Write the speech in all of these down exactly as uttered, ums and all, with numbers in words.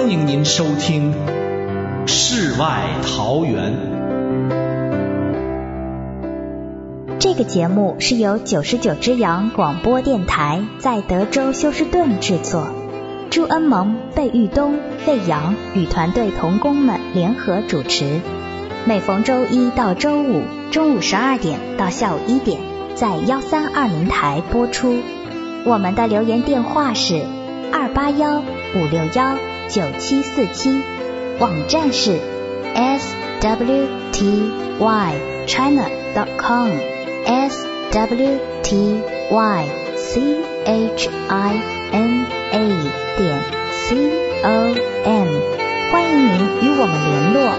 欢迎您收听世外桃源。 这个节目是由九十九只羊广播电台在德州休斯顿制作，朱恩蒙、贝玉东、魏阳与团队同工们联合主持，每逢周一到周五中午十二点到下午一点在一三二零台播出。我们的留言电话是二八一五六一九七四七，网站是 s w t y china dot com s w t y c h i n a 点 c o m， 欢迎您与我们联络。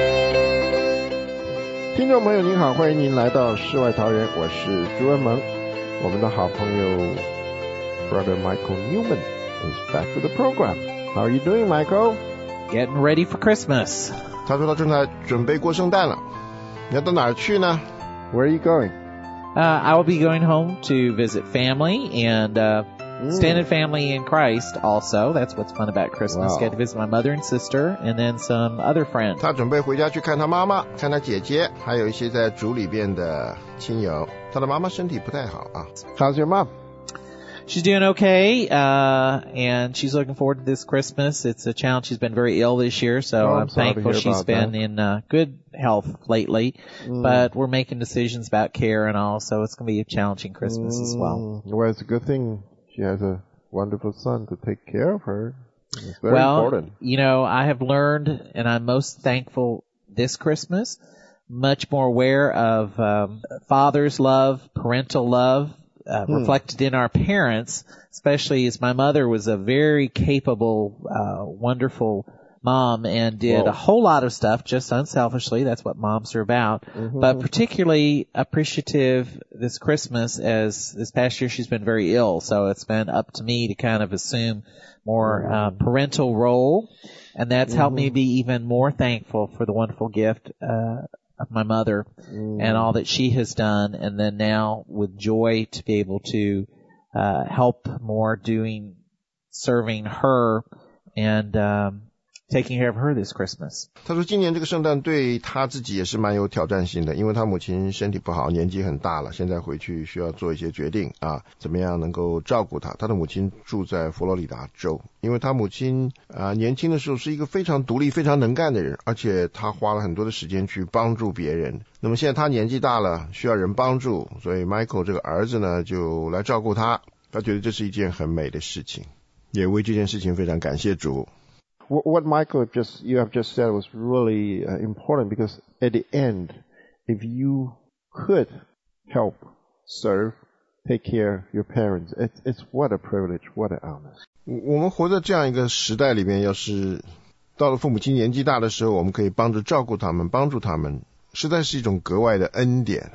听众朋友您好，欢迎您来到世外桃源，我是朱恩蒙。我们的好朋友 Brother Michael Newman is back to the program. How are you doing, Michael? Getting ready for Christmas. 他说他正在准备过圣诞了。你要到哪儿去呢？ Where are you going? Uh, I will be going home to visit family and uh, mm. extended family in Christ also. That's what's fun about Christmas. Wow. Get to visit my mother and sister and then some other friends. 他准备回家去看他妈妈，看他姐姐，还有一些在主里边的亲友。他的妈妈身体不太好啊。How's your mom? She's doing okay, uh, and she's looking forward to this Christmas. It's a challenge. She's been very ill this year, so oh, I'm, I'm thankful she's been that. in uh, good health lately. Mm. But we're making decisions about care and all, so it's going to be a challenging Christmas mm. as well. Well, it's a good thing she has a wonderful son to take care of her. It's very well, important. You know, I have learned, and I'm most thankful this Christmas, much more aware of um, father's love, parental love, Uh, hmm. reflected in our parents, especially as my mother was a very capable, uh, wonderful mom and did Whoa. a whole lot of stuff just unselfishly. That's what moms are about. Mm-hmm. But particularly appreciative this Christmas, as this past year she's been very ill. So it's been up to me to kind of assume more mm-hmm. uh, parental role. And that's mm-hmm. helped me be even more thankful for the wonderful gift, uh, of my mother mm. and all that she has done, and then now with joy to be able to uh help more doing serving her and um taking care of her this Christmas. 他说今年这个圣诞对他自己也是蛮有挑战性的，因为他母亲身体不好，年纪很大了，现在回去需要做一些决定啊，怎么样能够照顾他。他的母亲住在佛罗里达州，因为他母亲啊年轻的时候是一个非常独立非常能干的人，而且他花了很多的时间去帮助别人。那么现在他年纪大了，需要人帮助，所以 Michael 这个儿子呢就来照顾他，他觉得这是一件很美的事情，也为这件事情非常感谢主。What Michael just you have just said was really uh, important, because at the end, if you could help, serve, take care of your parents, it's, it's what a privilege, what an honor. 我们活在这样一个时代里面，要是到了父母亲年纪大的时候，我们可以帮着照顾他们，帮助他们，实在是一种格外的恩典。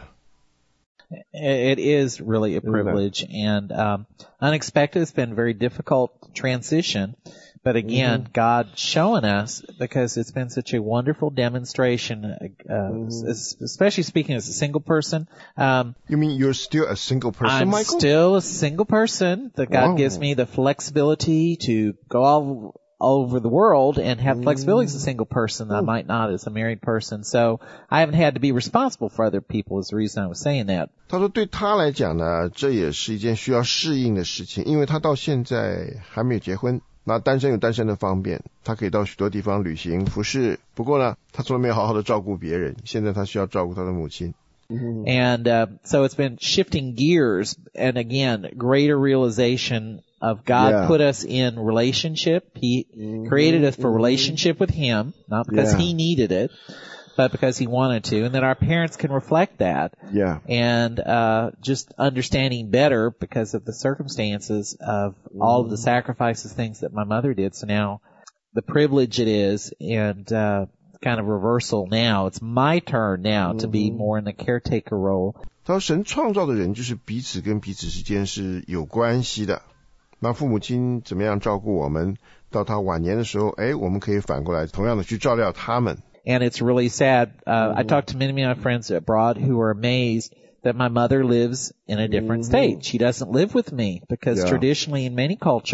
It is really a privilege, and um, unexpected. It's been a very difficult transition. But again, mm-hmm. God showing us, because it's been such a wonderful demonstration, uh, mm-hmm. especially speaking as a single person. Um, you mean you're still a single person, I'm Michael? I'm still a single person. That God Whoa. gives me the flexibility to go all, all over the world and have flexibility as a single person that I might not as a married person. So I haven't had to be responsible for other people is the reason I was saying that. 他说对他来讲呢，这也是一件需要适应的事情，因为他到现在还没有结婚。那单身有单身的方便，他可以到许多地方旅行服侍，不过呢他从来没有好好的照顾别人，现在他需要照顾他的母亲。 And uh, so it's been shifting gears, and again, greater realization of God yeah. put us in relationship. He mm-hmm. created us for relationship with Him, not because yeah. He needed it, but because He wanted to, and then our parents can reflect that. Yeah. And uh just understanding better because of the circumstances of mm. all of the sacrifices, things that my mother did. So now the privilege it is, and uh kind of reversal now. It's my turn now mm-hmm. to be more in the caretaker role. 他说神创造的人就是彼此跟彼此之间是有关系的。那父母亲怎么样照顾我们，到他晚年的时候，哎，我们可以反过来同样的去照料他们。 And it's really sad. Uh, mm-hmm. I talked to many, many of my friends abroad who are amazed that my mother lives in a different mm-hmm. state. She doesn't live with me because yeah. traditionally in many cultures,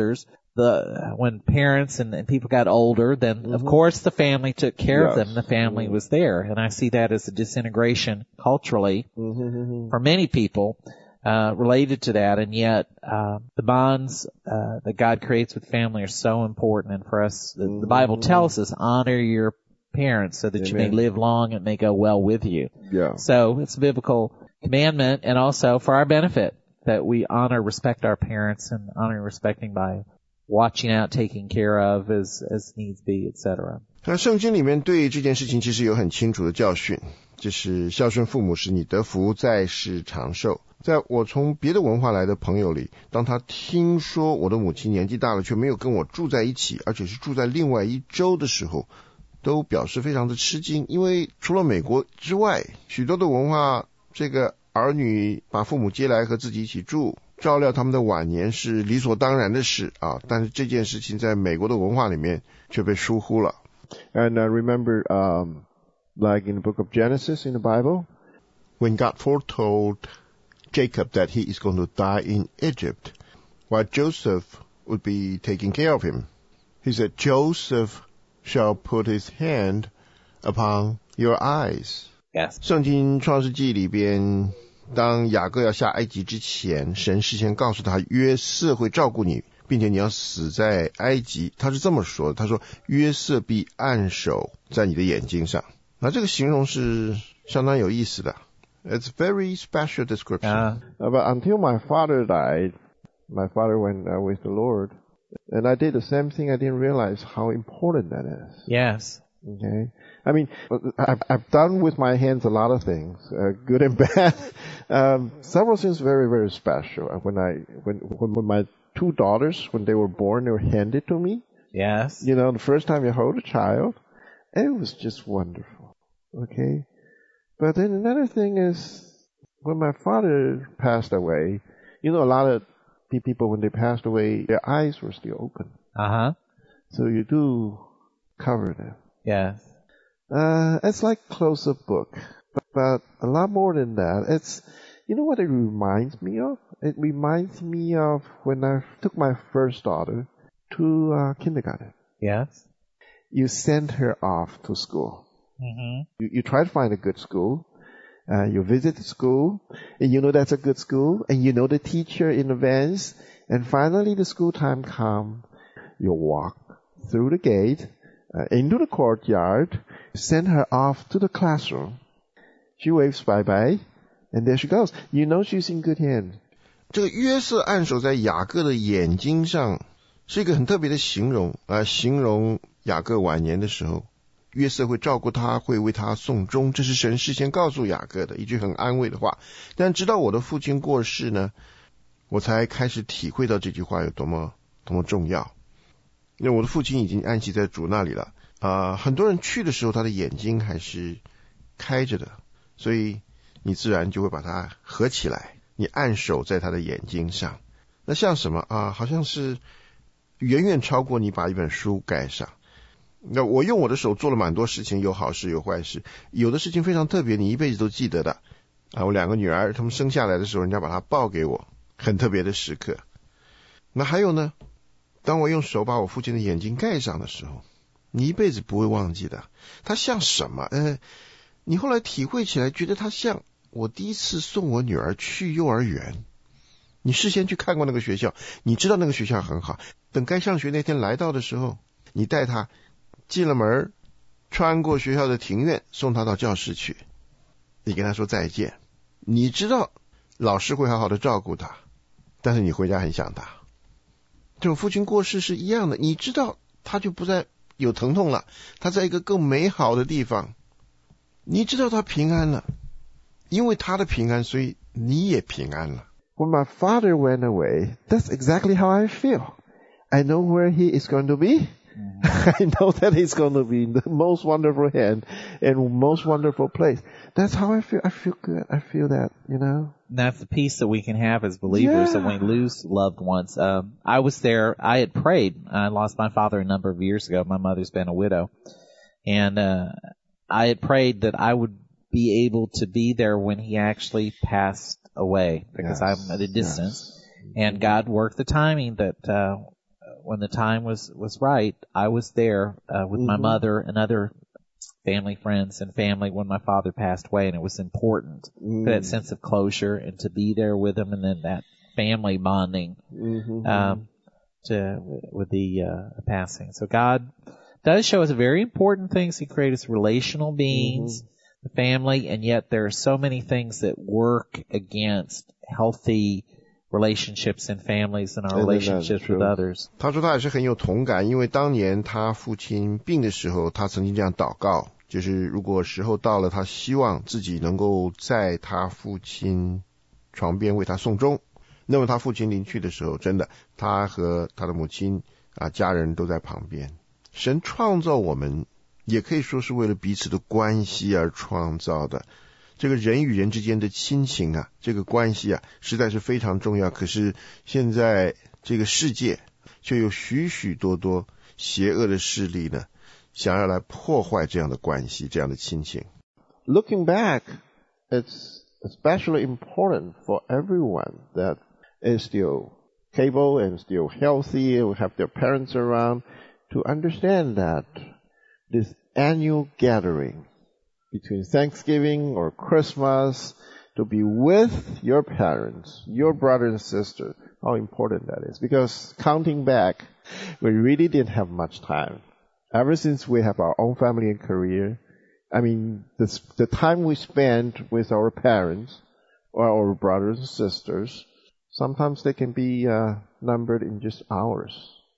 the when parents and, and people got older, then Mm-hmm. of course the family took care Yes. of them. The family Mm-hmm. was there, and I see that as a disintegration culturally Mm-hmm. for many people uh, related to that. And yet uh, the bonds uh, that God creates with family are so important. And for us, the, the Bible tells us, honor your parents so that you may Amen. live long and may go well with you. Yeah. So it's a biblical commandment, and also for our benefit, that we honor, respect our parents, and honor and respecting by watching out, taking care of as as needs be, et cetera. 那圣经里面对这件事情其实有很清楚的教训，就是孝顺父母使你得福，在世长寿。在我从别的文化来的朋友里，当他听说我的母亲年纪大了却没有跟我住在一起，而且是住在另外一州的时候，都表示非常的吃惊，因为除了美国之外，许多的文化，这个儿女把父母接来和自己一起住，照料他们的晚年是理所当然的事啊，但是这件事情在美国的文化里面却被疏忽了。 And I remember, um, like in the book of Genesis in the Bible, when God foretold Jacob that he is going to die in Egypt, while Joseph would be taking care of him, he said, Joseph shall put his hand upon your eyes. Yes. 圣经创世纪里边，当雅各要下埃及之前，神事先告诉他约瑟会照顾你，并且你要死在埃及。他是这么说的，他说约瑟必按手在你的眼睛上。那这个形容是相当有意思的。It's a very special description. Uh, uh, but until my father died, my father went uh, with the Lord, and I did the same thing. I didn't realize how important that is. yes. Okay, I mean, I've, I've done with my hands a lot of things, uh, good and bad. um, several things very, very special. When I, when, when my two daughters, when they were born, they were handed to me. Yes. You know, the first time you hold a child, it was just wonderful. Okay, but then another thing is when my father passed away. You know, a lot of people when they passed away, their eyes were still open. Uh-huh. So you do cover them. Yes. Uh, it's like close-up book, but, but a lot more than that. It's, you know what it reminds me of? It reminds me of when I took my first daughter to uh, kindergarten. Yes. You send her off to school. Mm-hmm. You, you try to find a good school. Uh, you visit the school, and you know that's a good school, and you know the teacher in advance, and finally the school time comes. You walk through the gate, Uh, into the courtyard, send her off to the classroom. She waves bye-bye, and there she goes. You know she's in good hands. 这个约瑟按手在雅各的眼睛上，是一个很特别的形容啊、呃，形容雅各晚年的时候，约瑟会照顾他，会为他送终，这是神事先告诉雅各的一句很安慰的话。但直到我的父亲过世呢，我才开始体会到这句话有多么多么重要。因为我的父亲已经安息在主那里了啊、呃，很多人去的时候他的眼睛还是开着的，所以你自然就会把它合起来，你按手在他的眼睛上。那像什么啊？好像是远远超过你把一本书盖上。那我用我的手做了蛮多事情，有好事有坏事，有的事情非常特别，你一辈子都记得的啊。我两个女儿她们生下来的时候，人家把她抱给我，很特别的时刻。那还有呢？当我用手把我父亲的眼睛盖上的时候，你一辈子不会忘记的。他像什么？呃，你后来体会起来，觉得他像我第一次送我女儿去幼儿园。你事先去看过那个学校，你知道那个学校很好。等该上学那天来到的时候，你带他进了门，穿过学校的庭院，送他到教室去。你跟他说再见。你知道老师会好好的照顾他，但是你回家很想他。这种父亲过世是一样的，你知道他就不再有疼痛了，他在一个更美好的地方，你知道他平安了，因为他的平安，所以你也平安了。 When my father went away, that's exactly how I feel. I know where he is going to be. I know that he's going to be in the most wonderful hand and most wonderful place. That's how I feel. I feel good. I feel that, you know. And that's the peace that we can have as believers, yeah. that when we lose loved ones. Um, I was there. I had prayed. I lost my father a number of years ago. My mother's been a widow. And uh, I had prayed that I would be able to be there when he actually passed away, because yes. I'm at a distance. Yes. And God worked the timing that uh, when the time was, was right, I was there, uh, with mm-hmm. my mother and other family friends and family when my father passed away, and it was important mm. for that sense of closure and to be there with him, and then that family bonding, mm-hmm. um, to, with the, uh, passing. So God does show us very important things. He created us relational beings, mm-hmm. the family, and yet there are so many things that work against healthy relationships and families and our relationships with others. 他说他也是很有同感，因为当年他父亲病的时候，他曾经这样祷告，就是如果时候到了，他希望自己能够在他父亲床边为他送终。那么他父亲临去的时候，真的，他和他的母亲啊家人都在旁边。神创造我们，也可以说是为了彼此的关系而创造的。这个人与人之间的亲情啊，这个关系啊，实在是非常重要。可是现在这个世界却有许许多多邪恶的势力呢，想要来破坏这样的关系，这样的亲情。 Looking back, it's especially important for everyone that is still capable and still healthy and have their parents around to understand that this annual gathering between Thanksgiving or Christmas, to be with your parents, your brother and sister, how important that is. Because counting back, we really didn't have much time. Ever since we have our own family and career, I mean, the, the time we spend with our parents or our brothers and sisters, sometimes they can be uh, numbered in just hours.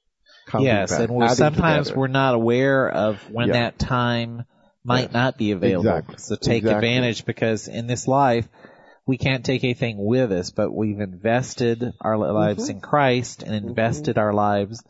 Yes, back, and we're, sometimes together. We're not aware of when yeah. that time might yes. not be available. Exactly. So take exactly. advantage, because in this life, we can't take anything with us, but we've invested our lives mm-hmm. in Christ and invested mm-hmm. our lives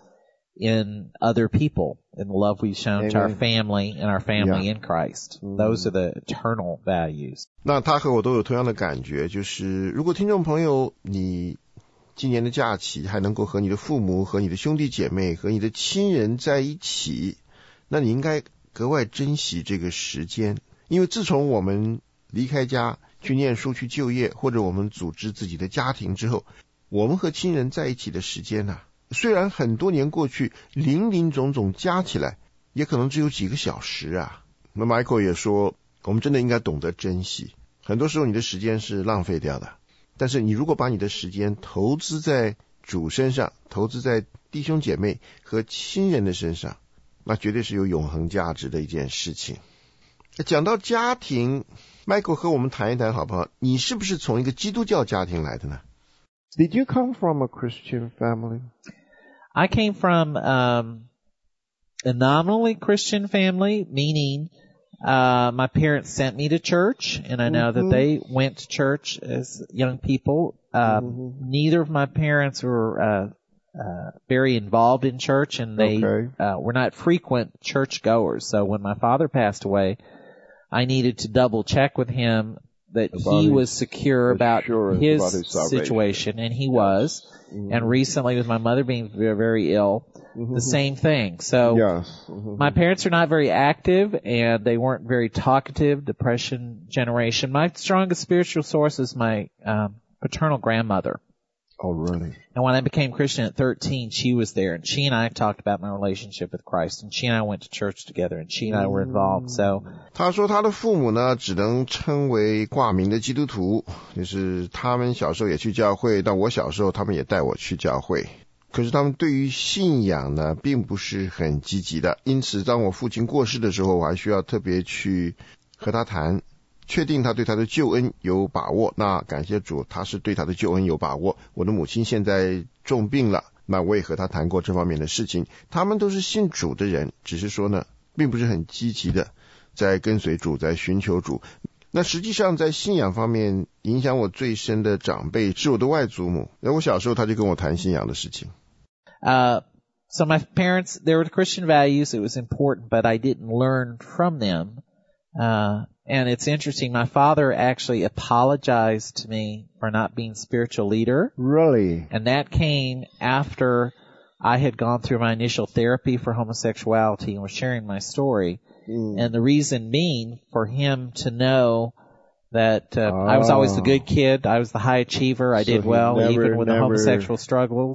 in other people, in the love we've shown Amen. To our family and our family yeah. in Christ. Mm-hmm. Those are the eternal values. 那他和我都有同样的感觉，就是如果听众朋友你今年的假期还能够和你的父母、和你的兄弟姐妹、和你的亲人在一起，那你应该格外珍惜这个时间，因为自从我们离开家去念书、去就业，或者我们组织自己的家庭之后，我们和亲人在一起的时间啊，虽然很多年过去，林林总总加起来也可能只有几个小时啊。那 Michael 也说，我们真的应该懂得珍惜，很多时候你的时间是浪费掉的，但是你如果把你的时间投资在主身上，投资在弟兄姐妹和亲人的身上，那绝对是有永恒价值的一件事情。讲到家庭， Michael 和我们谈一谈好不好？你是不是从一个基督教家庭来的呢？ Did you come from a Christian family? I came from um, a nominally Christian family, meaning uh, my parents sent me to church, and I know mm-hmm. that they went to church as young people. Uh, mm-hmm. Neither of my parents were uh, Uh, very involved in church, and they okay. uh, were not frequent church goers. So when my father passed away, I needed to double check with him that about he was secure about his, about his situation, and he yes. was. Mm-hmm. And recently, with my mother being very, very ill, mm-hmm. the same thing. So yes. mm-hmm. my parents are not very active, and they weren't very talkative, Depression generation. My strongest spiritual source is my um, paternal grandmother. Oh, really? And when I became Christian at thirteen, she was there, and she and I talked about my relationship with Christ, and she and I went to church together, and she and I were involved. So 他说他的父母呢，只能称为挂名的基督徒，就是他们小时候也去教会，但我小时候他们也带我去教会。可是他们对于信仰呢，并不是很积极的，因此当我父亲过世的时候，我还需要特别去和他谈。确定他对他的救恩有把握，那感谢主，他是对他的救恩有把握。我的母亲现在重病了，那我也和他谈过这方面的事情。他们都是信主的人，只是说呢，并不是很积极的在跟随主，在寻求主。那实际上在信仰方面影响我最深的长辈是我的外祖母，那我小时候他就跟我谈信仰的事情。 Uh, so my parents, there were Christian values, it was important, but I didn't learn from them. Uh, and it's interesting, my father actually apologized to me for not being spiritual leader. Really? And that came after I had gone through my initial therapy for homosexuality and was sharing my story. Mm. And the reason being for him to know that uh, oh. I was always the good kid, I was the high achiever, I so did well, never, even with never... the homosexual struggles.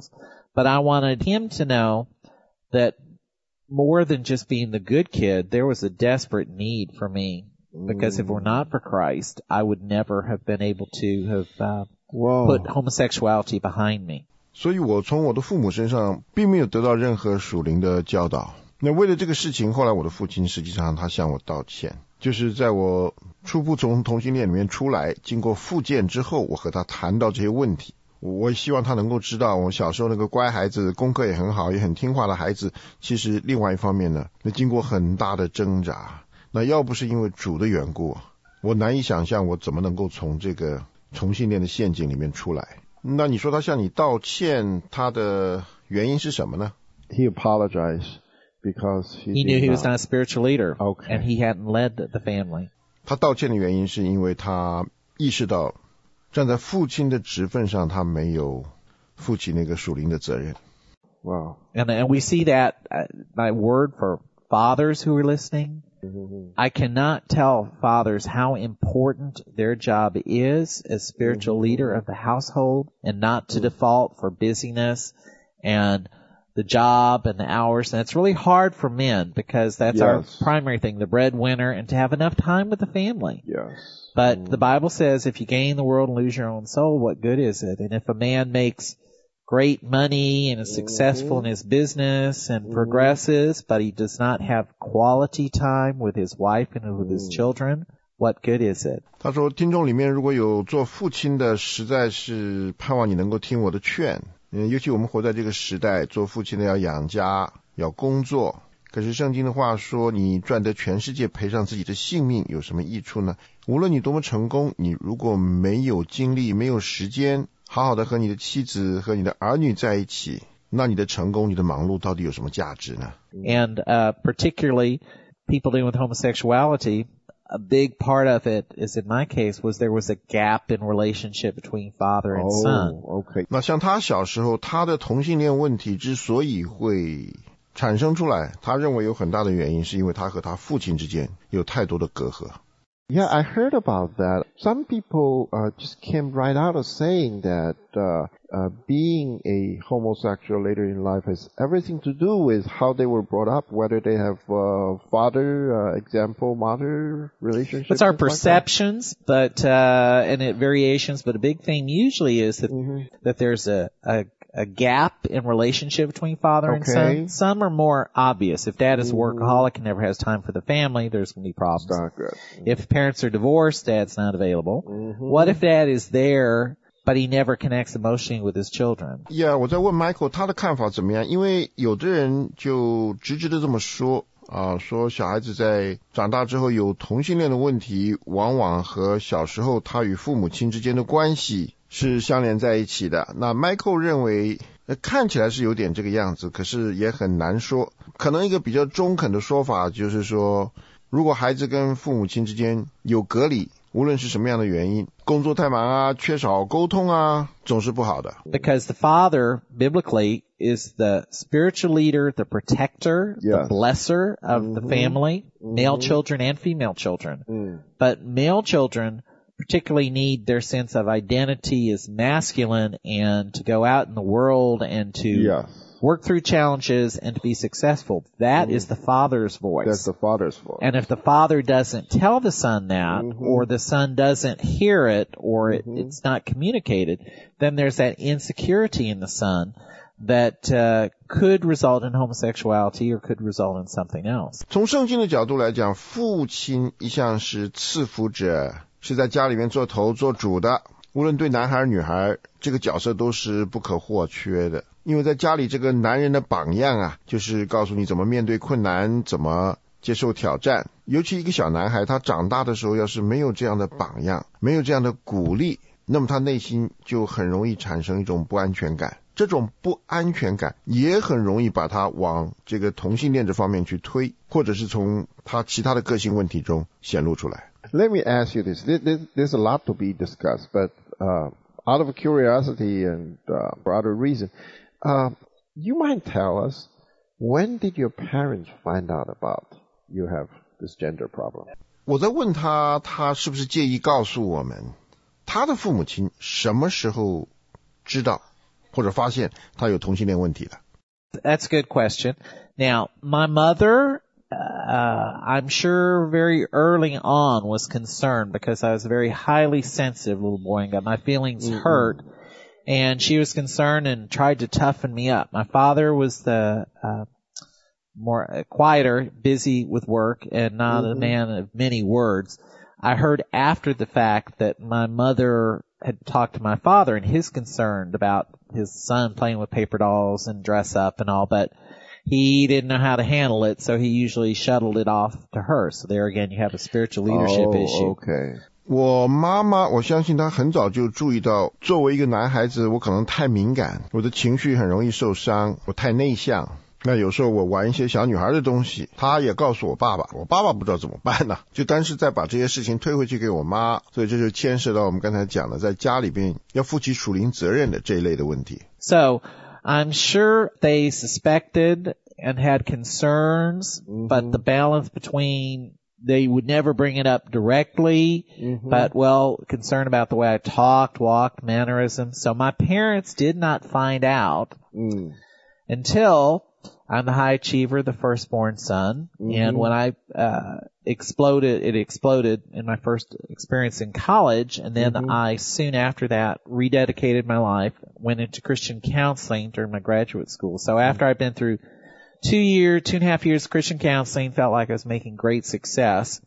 But I wanted him to know that more than just being the good kid, there was a desperate need for me. Because if it were not for Christ, I would never have been able to have uh, put homosexuality behind me. 所以我从我的父母身上并没有得到任何属灵的教导。那为了这个事情，后来我的父亲实际上他向我道歉，就是在我初步从同性恋里面出来，经过复健之后，我和他谈到这些问题。我希望他能够知道，我小时候那个乖孩子，功课也很好，也很听话的孩子，其实另外一方面呢，那经过很大的挣扎。那要不是因为主的缘故，我难以想象我怎么能够从这个同性恋的陷阱里面出来。那你说他向你道歉，他的原因是什么呢？ He apologized because he, he knew he was not a spiritual leader, okay. and he hadn't led the family. 他道歉的原因是因为他意识到站在父亲的职分上，他没有负起那个属灵的责任。 Wow. And, and we see that, uh, my word for fathers who are listening,Mm-hmm. I cannot tell fathers how important their job is as spiritual mm-hmm. leader of the household, and not to mm-hmm. default for busyness and the job and the hours. And it's really hard for men because that's yes. our primary thing, the breadwinner, and to have enough time with the family. Yes. But mm-hmm. the Bible says if you gain the world and lose your own soul, what good is it? And if a man makes great money and is successful mm-hmm. in his business and mm-hmm. progresses, but he does not have quality time with his wife and with his children, what good is it? 他说听众里面如果有做父亲的，实在是盼望你能够听我的劝。嗯，尤其我们活在这个时代，做父亲的要养家，要工作。可是圣经的话说，你赚得全世界赔上自己的性命有什么益处呢？无论你多么成功，你如果没有精力，没有时间好好的和你的妻子和你的儿女在一起，那你的成功，你的忙碌到底有什么价值呢？ And uh, particularly people dealing with homosexuality, a big part of it is in my case was there was a gap in relationship between father and son. Oh, okay. 那像他小时候，他的同性恋问题之所以会产生出来，他认为有很大的原因是因为他和他父亲之间有太多的隔阂。 Yeah, I heard about that. Some people uh, just came right out of saying that uh, uh, being a homosexual later in life has everything to do with how they were brought up, whether they have uh, father, uh, example, mother relationship. It's our perceptions, like but uh, and it variations. But a big thing usually is that mm-hmm. that there's a, a a gap in relationship between father and okay. son. Some are more obvious. If dad is a workaholic and never has time for the family, there's going to be problems. It's not good. Mm-hmm. If parents are divorced, dad's not available. Mm-hmm. What if dad is there, but he never connects emotionally with his children? Yeah, 我在问 Michael 他的看法怎么样，因为有的人就直直的这么说啊，说小孩子在长大之后有同性恋的问题，往往和小时候他与父母亲之间的关系是相连在一起的。那 Michael 认为看起来是有点这个样子，可是也很难说。可能一个比较中肯的说法就是说，如果孩子跟父母亲之间有隔离，无论是什么样的原因，工作太忙啊，缺少沟通啊，总是不好的。 Because the father, biblically, is the spiritual leader, the protector, yes. the blesser of mm-hmm. the family, mm-hmm. male children and female children. Mm. But male children particularly need their sense of identity as masculine and to go out in the world and to yes. work through challenges and to be successful. That mm. is the father's voice. That's the father's voice. And if the father doesn't tell the son that, mm-hmm. or the son doesn't hear it, or it, mm-hmm. it's not communicated, then there's that insecurity in the son that uh, could result in homosexuality or could result in something else. 从圣经的角度来讲，父亲一向是赐福者，是在家里面做头做主的，无论对男孩女孩，这个角色都是不可或缺的。因为在家里这个男人的榜样啊，就是告诉你怎么面对困难，怎么接受挑战。尤其一个小男孩，他长大的时候要是没有这样的榜样，没有这样的鼓励，那么他内心就很容易产生一种不安全感。这种不安全感也很容易把他往这个同性恋这方面去推，或者是从他其他的个性问题中显露出来。 Let me ask you this. There's a lot to be discussed, but uh, out of curiosity and uh, for other reason, uh, you might tell us, when did your parents find out about you have this gender problem? 我在问他，他是不是介意告诉我们，他的父母亲什么时候知道或者发现他有同性恋问题了。 That's a good question. Now, my mother, uh, I'm sure very early on was concerned because I was a very highly sensitive little boy and got my feelings mm-hmm. hurt. And she was concerned and tried to toughen me up. My father was the, uh, more uh, quieter, busy with work and not mm-hmm. a man of many words. I heard after the fact that my mother had talked to my father and his concerned about his son playing with paper dolls and dress up and all, but he didn't know how to handle it, so he usually shuttled it off to her. So there again, you have a spiritual leadership oh, issue. Okay. 我妈妈，我相信她很早就注意到，作为一个男孩子，我可能太敏感，我的情绪很容易受伤，我太内向。那有时候我玩一些小女孩的东西，她也告诉我爸爸，我爸爸不知道怎么办呢，就单是再把这些事情推回去给我妈，所以这就牵涉到我们刚才讲的，在家里边要负起属灵责任的这一类的问题。 So, I'm sure they suspected and had concerns, mm-hmm. but the balance between they would never bring it up directly, mm-hmm. but, well, concerned about the way I talked, walked, mannerisms. So my parents did not find out mm. until I'm the high achiever, the firstborn son. Mm-hmm. And when I uh exploded, it exploded in my first experience in college. And then mm-hmm. I, soon after that, rededicated my life, went into Christian counseling during my graduate school. So after mm-hmm. I'd been through Two year, two and a half years of Christian counseling, felt like I was making great success.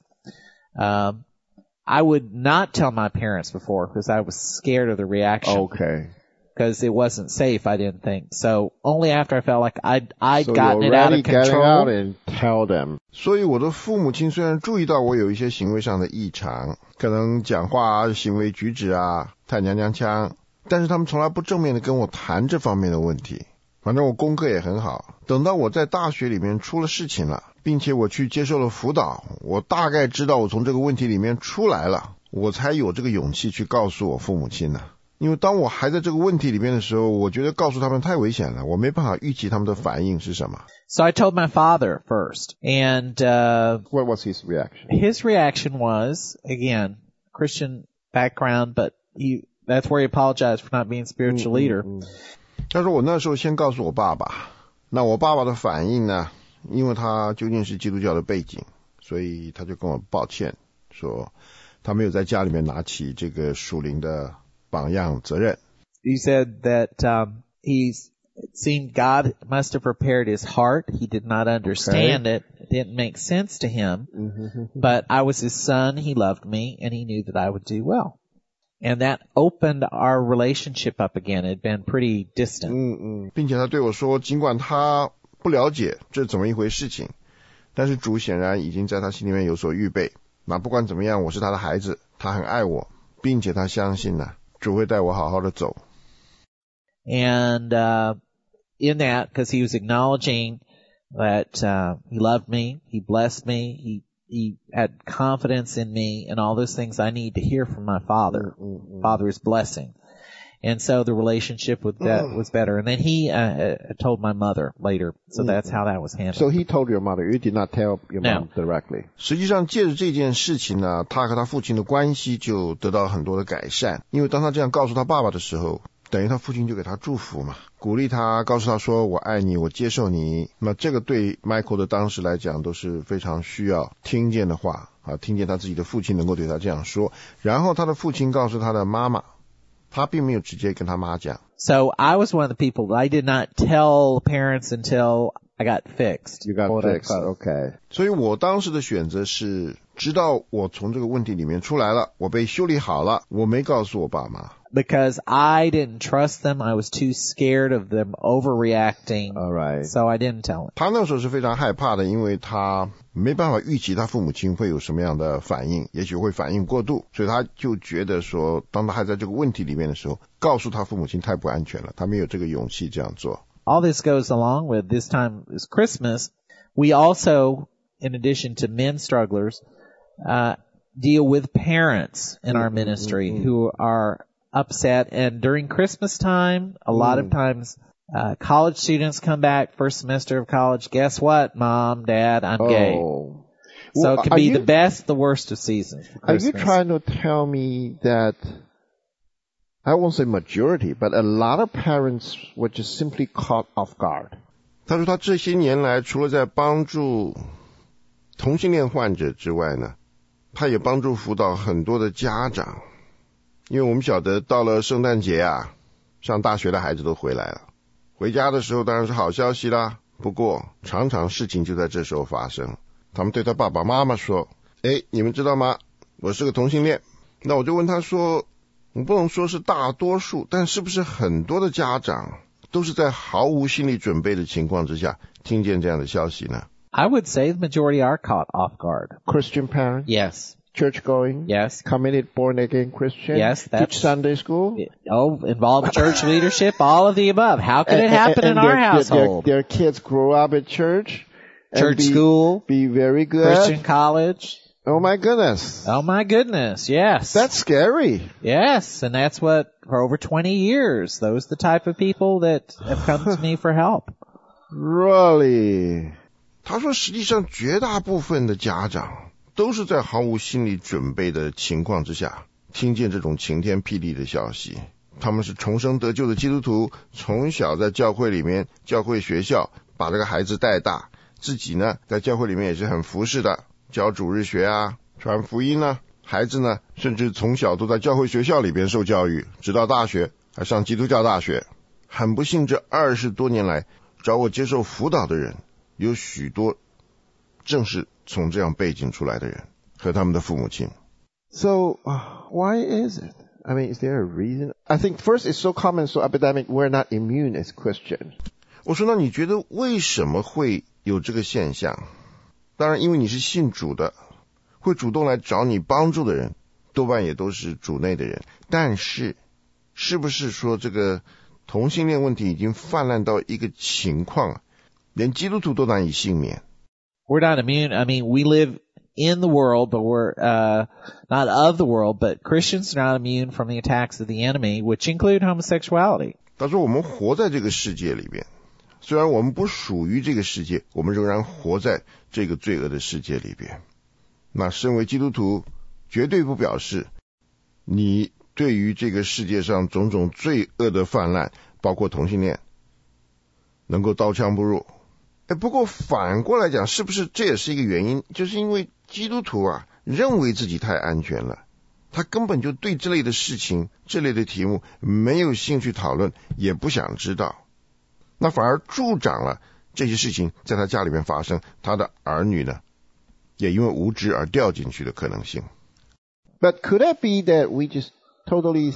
Um, I would not tell my parents before because I was scared of the reaction. Okay. Because it wasn't safe, I didn't think. So only after I felt like I'd, I'd so gotten it out of control. Out and tell them. 所以我的父母亲虽然注意到我有一些行为上的异常，可能讲话啊、行为举止啊太娘娘腔，但是他们从来不正面的跟我谈这方面的问题。反正我功课也很好，等到我在大学里面出了事情了，并且我去接受了辅导，我大概知道我从这个问题里面出来了，我才有这个勇气去告诉我父母亲呢。因为当我还在这个问题里面的时候，我觉得告诉他们太危险了，我没办法预期他们的反应是什么。 So I told my father first, and uh what was his reaction? His reaction was, again, Christian background, but he that's where he apologized for not being a spiritual leader. Mm-hmm. 但是我那时候先告诉我爸爸，那我爸爸的反应呢，因为他究竟是基督教的背景，所以他就跟我抱歉说他没有在家里面拿起这个属灵的榜样责任。 He said that um, he's it seemed God must have prepared his heart. He did not understand okay. it. It didn't make sense to him. Mm-hmm. But I was his son. He loved me, and he knew that I would do well. And that opened our relationship up again. It had been pretty distant. 嗯嗯，并且他对我说，尽管他不了解这怎么一回事情，但是主显然已经在他心里面有所预备。那不管怎么样，我是他的孩子，他很爱我，并且他相信呢，主会带我好好的走。 And uh, in that, because he was acknowledging that uh, he loved me, he blessed me, he He had confidence in me and all those things I need to hear from my father, mm-hmm. Father's blessing. And so the relationship with that was better. And then he uh, told my mother later. So that's how that was handled. So he told your mother. You did not tell your mom no. directly. 实际上借着这件事情呢，他和他父亲的关系就得到很多的改善。因为当他这样告诉他爸爸的时候，等于他父亲就给他祝福嘛，鼓励他，告诉他说我爱你，我接受你。那这个对 Michael 的当时来讲都是非常需要听见的话啊，听见他自己的父亲能够对他这样说。然后他的父亲告诉他的妈妈，他并没有直接跟他妈讲。 So I was one of the people I did not tell parents until I got fixed. You got fixed, okay. 所以我当时的选择是，直到我从这个问题里面出来了，我被修理好了，我没告诉我爸妈。 Because I didn't trust them. I was too scared of them overreacting. All right. So I didn't tell them. 他那时候是非常害怕的，因为他没办法预期他父母亲会有什么样的反应，也许会反应过度，所以他就觉得说，当他还在这个问题里面的时候，告诉他父母亲太不安全了，他没有这个勇气这样做。 All this goes along with this time is Christmas. We also, in addition to men strugglers, uh, deal with parents in our ministry mm-hmm. who are upset. And during Christmas time, a mm. lot of times, uh, college students come back first semester of college. Guess what, mom, dad, I'm oh. gay. Well, so it can be you, the best, the worst of seasons. Are you trying to tell me that I won't say majority, but a lot of parents were just simply caught off guard. 他说他这些年来除了在帮助同性恋患者之外呢，他也帮助辅导很多的家长。因为我们晓得到了圣诞节啊，上大学的孩子都回来了，回家的时候当然是好消息啦，不过常常事情就在这时候发生。他们对他爸爸妈妈说，诶，你们知道吗，我是个同性恋。那我就问他说，我不能说是大多数，但是不是很多的家长都是在毫无心理准备的情况之下听见这样的消息呢？ I would say the majority are caught off guard. Christian parents? Yes. Church going? Yes. Committed born again Christian? Yes. That's, teach Sunday school? Oh, involved church leadership, all of the above. How could it happen and, and in our their, household? Their, their kids grow up at church? Church be, school? Be very good? Christian college? Oh my goodness. Oh my goodness, yes. That's scary. Yes, and that's what, for over twenty years, those are the type of people that have come to me for help. Really? 他说实际上绝大部分的家长都是在毫无心理准备的情况之下听见这种晴天霹雳的消息。他们是重生得救的基督徒，从小在教会里面，教会学校把这个孩子带大，自己呢在教会里面也是很服侍的，教主日学啊，传福音啊，孩子呢甚至从小都在教会学校里边受教育，直到大学还上基督教大学。很不幸，这二十多年来找我接受辅导的人有许多正是从这样背景出来的人和他们的父母亲。 So, uh, why is it? I mean, is there a reason? I think first it's so common, so epidemic, we're not immune as Christians. 我说那你觉得为什么会有这个现象？当然因为你是信主的，会主动来找你帮助的人多半也都是主内的人，但是是不是说这个同性恋问题已经泛滥到一个情况，连基督徒都难以幸免？ We're not immune. I mean, we live in the world, but we're uh not of the world, but Christians are not immune from the attacks of the enemy, which include homosexuality. 他说我们活在这个世界里边，虽然我们不属于这个世界，我们仍然活在这个罪恶的世界里边。那身为基督徒，绝对不表示你对于这个世界上种种罪恶的泛滥，包括同性恋，能够刀枪不入。哎，不过反过来讲，是不是这也是一个原因？就是因为基督徒啊，认为自己太安全了，他根本就对这类的事情、这类的题目没有兴趣讨论，也不想知道。那反而助长了这些事情在他家里面发生，他的儿女呢，也因为无知而掉进去的可能性。 But could it be that we just totally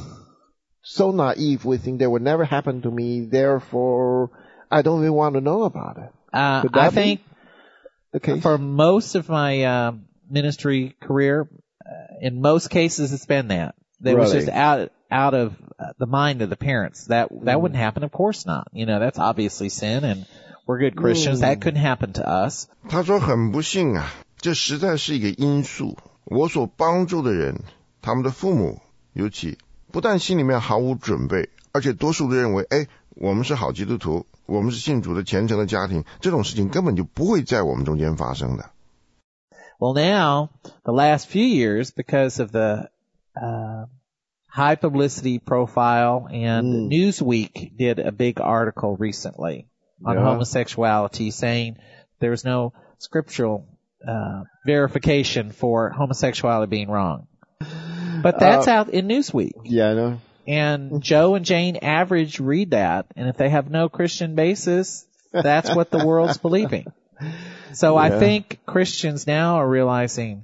so naive, we think that would never happen to me, therefore I don't even want to know about it? Uh, Could that I think be the case? for most of my uh, ministry career, uh, in most cases it's been that. That was Really? just out out of uh, the mind of the parents. That that wouldn't happen. Of course not. You know, that's obviously sin, and we're good Christians. That couldn't happen to us. 他说很不幸啊，这实在是一个因素。我所帮助的人，他们的父母尤其不但心里面毫无准备，而且多数都认为，哎，我们是好基督徒，我们是信主的虔诚的家庭，这种事情根本就不会在我们中间发生的。 Well, now, the last few years, because of the uh, high publicity profile, and Mm. Newsweek did a big article recently on Yeah. homosexuality, saying there's no scriptural uh, verification for homosexuality being wrong. But that's Uh, out in Newsweek. Yeah, I know. And Joe and Jane average read that, and if they have no Christian basis, that's what the world's believing. So I Yeah. think Christians now are realizing,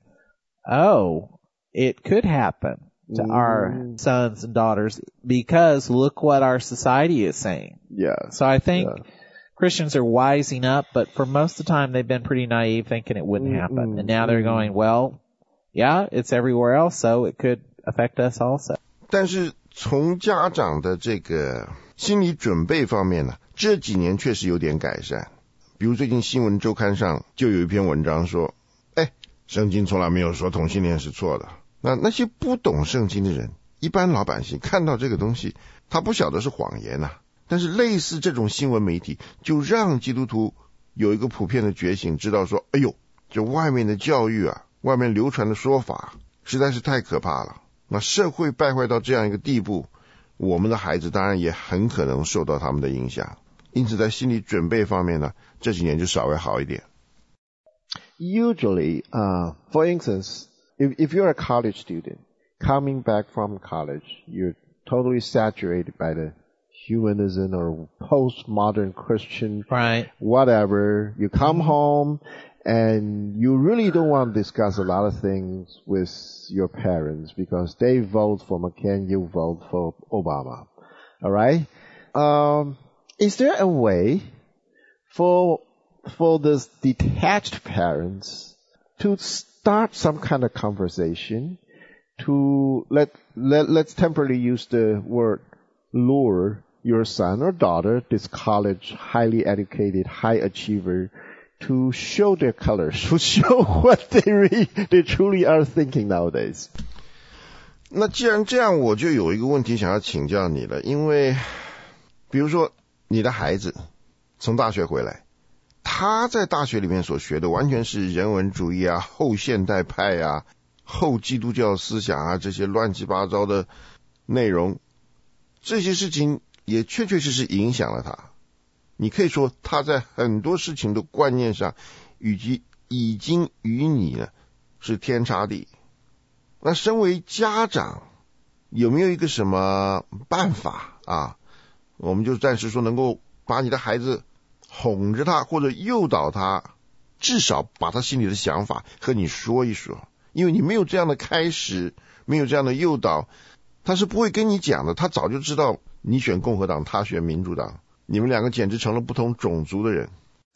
oh, it could happen to our Mm. sons and daughters because look what our society is saying. Yeah. So I think Yeah. Christians are wising up, but for most of the time they've been pretty naive, thinking it wouldn't happen. Mm-mm. And now they're going, well, yeah, it's everywhere else, so it could affect us also. 但是从家长的这个心理准备方面呢，这几年确实有点改善。比如最近新闻周刊上就有一篇文章说，哎，圣经从来没有说同性恋是错的。那那些不懂圣经的人，一般老百姓看到这个东西，他不晓得是谎言呐、啊。但是类似这种新闻媒体，就让基督徒有一个普遍的觉醒，知道说，哎呦，这外面的教育啊，外面流传的说法，实在是太可怕了。那社会败坏到这样一个地步， 我们的孩子当然也很可能受到他们的影响。因此在心理准备方面呢，这几年就稍微好一点。 Usually, uh, for instance, if, if you're a college student, coming back from college, you're totally saturated by the humanism or postmodern Christian, right, whatever. You come home and you really don't want to discuss a lot of things with your parents because they vote for McCain, you vote for Obama. All right? Um, is there a way for for the detached parents to start some kind of conversation to let, let let's temporarily use the word lure your son or daughter, this college highly educated high achiever, to show their colors, to show what they really they truly are thinking nowadays? 那既然这样，我就有一个问题想要请教你了，因为比如说你的孩子从大学回来，他在大学里面所学的完全是人文主义啊、后现代派啊、后基督教思想啊，这些乱七八糟的内容，这些事情也确确实实影响了他。你可以说他在很多事情的观念上以及已经与你呢是天差地。那身为家长有没有一个什么办法啊？我们就暂时说能够把你的孩子哄着他或者诱导他，至少把他心里的想法和你说一说。因为你没有这样的开始，没有这样的诱导，他是不会跟你讲的。他早就知道你选共和党，他选民主党，你们两个简直成了不同种族的人。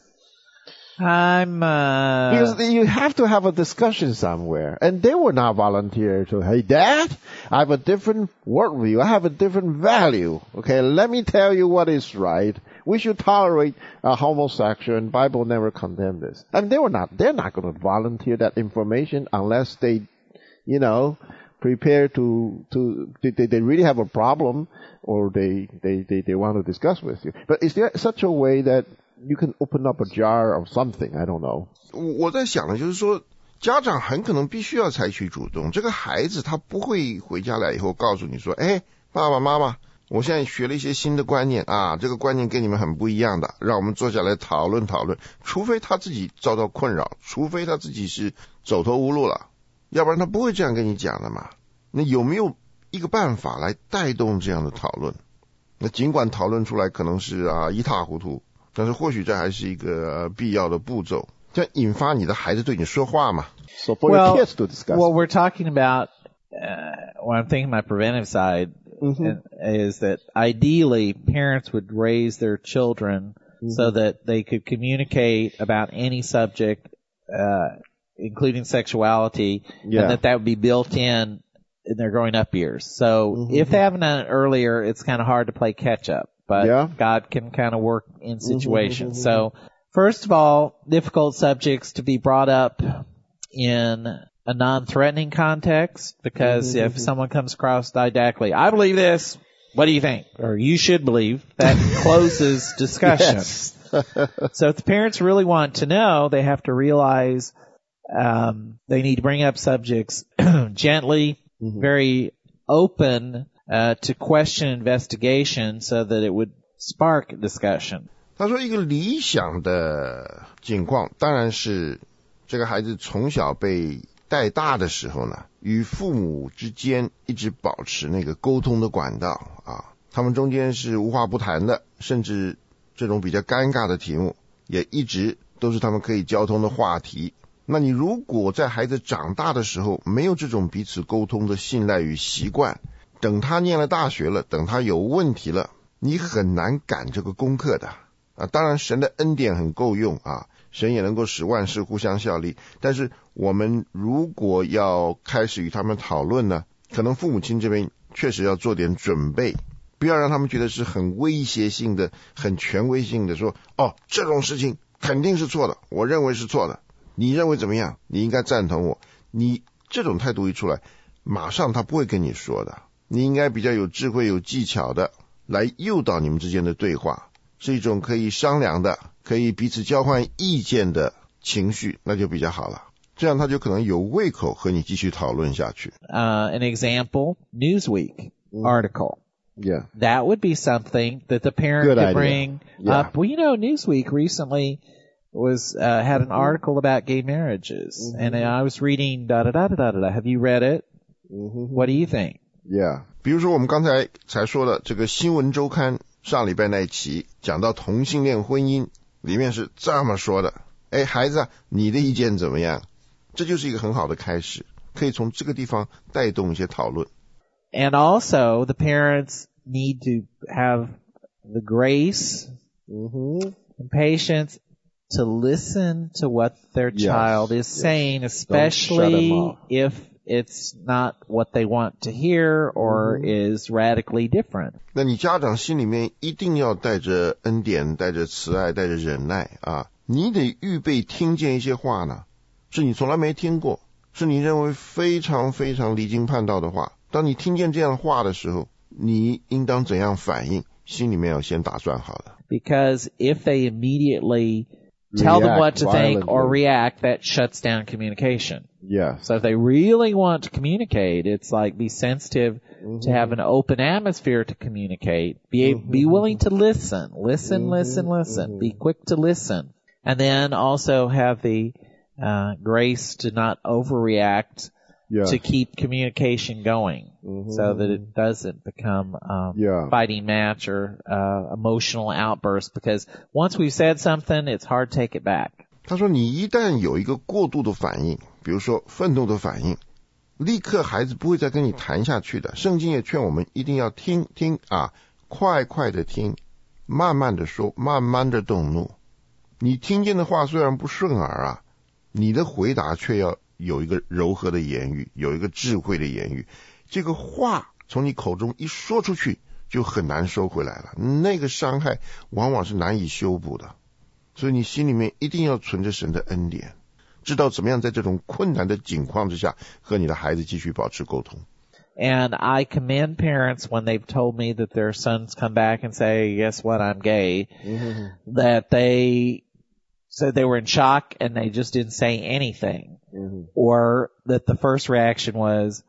I'm, uh... Because you have to have a discussion somewhere. And they will not volunteer to, hey, Dad, I have a different worldview. I have a different value. Okay, let me tell you what is right. We should tolerate uh, homosexual, and Bible never condemned this. I mean, they were not, they're not going to volunteer that information unless they, you know, prepare to, to, they, they really have a problem or they, they, they, they want to discuss with you. But is there such a way that you can open up a jar of something? I don't know. 我在想的就是说，家长很可能必须要采取主动。这个孩子他不会回家来以后告诉你说，哎，爸爸妈妈，我现在学了一些新的观念啊，这个观念跟你们很不一样的，让我们坐下来讨论讨论。除非他自己遭到困扰，除非他自己是走投无路了，要不然他不会这样跟你讲的嘛。那有没有一个办法来带动这样的讨论？那尽管讨论出来可能是啊一塌糊涂，但是或许这还是一个必要的步骤，这样引发你的孩子对你说话嘛。 So for well, your kids to discuss. Well, we're talking about, uh, when I'm thinking my preventive side, mm-hmm. is that ideally parents would raise their children mm-hmm. so that they could communicate about any subject, uh, including sexuality, yeah. and that that would be built in in their growing up years. So mm-hmm. if they haven't done it earlier, it's kind of hard to play catch up. But yeah. God can kind of work in situations. Mm-hmm, mm-hmm. So, first of all, difficult subjects to be brought up in a non-threatening context, because mm-hmm, if mm-hmm. someone comes across didactically, I believe this, what do you think? Or you should believe, that closes discussion. So if the parents really want to know, they have to realize um, they need to bring up subjects gently, mm-hmm. very open, Uh, to question investigation so that it would spark discussion. 他说一个理想的情况当然是这个孩子从小被带大的时候呢，与父母之间一直保持那个沟通的管道啊，他们中间是无话不谈的，甚至这种比较尴尬的题目也一直都是他们可以交通的话题。那你如果在孩子长大的时候没有这种彼此沟通的信赖与习惯，等他念了大学了，等他有问题了，你很难赶这个功课的啊。当然神的恩典很够用啊，神也能够使万事互相效力，但是我们如果要开始与他们讨论呢，可能父母亲这边确实要做点准备，不要让他们觉得是很威胁性的、很权威性的说，哦，这种事情肯定是错的，我认为是错的，你认为怎么样？你应该赞同我。你这种态度一出来，马上他不会跟你说的。你应该比较有智慧有技巧的来诱导你们之间的对话，是一种可以商量的，可以彼此交换意见的情绪，那就比较好了，这样他就可能有胃口和你继续讨论下去。 Uh, an example, Newsweek article Yeah. That would be something that the parent Good could idea. bring Yeah. up. Well, you know, Newsweek recently was uh, had an article about gay marriages, Mm-hmm. and I was reading da da da da da da. Have you read it? Mm-hmm. What do you think? Yeah. 比如说我们刚才才说的这个新闻周刊上礼拜那一期讲到同性恋婚姻，里面是这么说的，哎，孩子啊，你的意见怎么样？这就是一个很好的开始，可以从这个地方带动一些讨论。 And also, the parents need to have the grace Mm-hmm. and patience to listen to what their Yes, child is yes. saying, Don't especially shut 'em off. if it's not what they want to hear or is radically different. 那你家长心里面一定要带着恩典，带着慈爱，带着忍耐啊！你得预备听见一些话呢，是你从来没听过，是你认为非常非常离经叛道的话。当你听见这样的话的时候，你应当怎样反应？心里面要先打算好了。 Because if they immediately tell them React what to think or violently. react, that shuts down communication. Yes. So if they really want to communicate, it's like be sensitive to have an open atmosphere to communicate. Be be willing to listen, listen, listen, listen. Be quick to listen, and then also have the uh, grace to not overreact. Yes. To keep communication going, so that it doesn't become um, Yeah. fighting match or uh, emotional outburst. Because once we've said something, it's hard to take it back. 他说你一旦有一个过度的反应，比如说愤怒的反应，立刻孩子不会再跟你谈下去的。圣经也劝我们一定要听听啊，快快的听，慢慢的说，慢慢的动怒。你听见的话虽然不顺耳啊，你的回答却要有一个柔和的言语，有一个智慧的言语。这个话从你口中一说出去，就很难收回来了。那个伤害往往是难以修补的。所以你心里面一定要存着神的恩典，知道怎么样在这种困难的境况之下和你的孩子继续保持沟通。 And I commend parents when they've told me that their sons come back and say, guess what, I'm gay, Mm-hmm. that they said they were in shock and they just didn't say anything. Mm-hmm. Or that the first reaction was,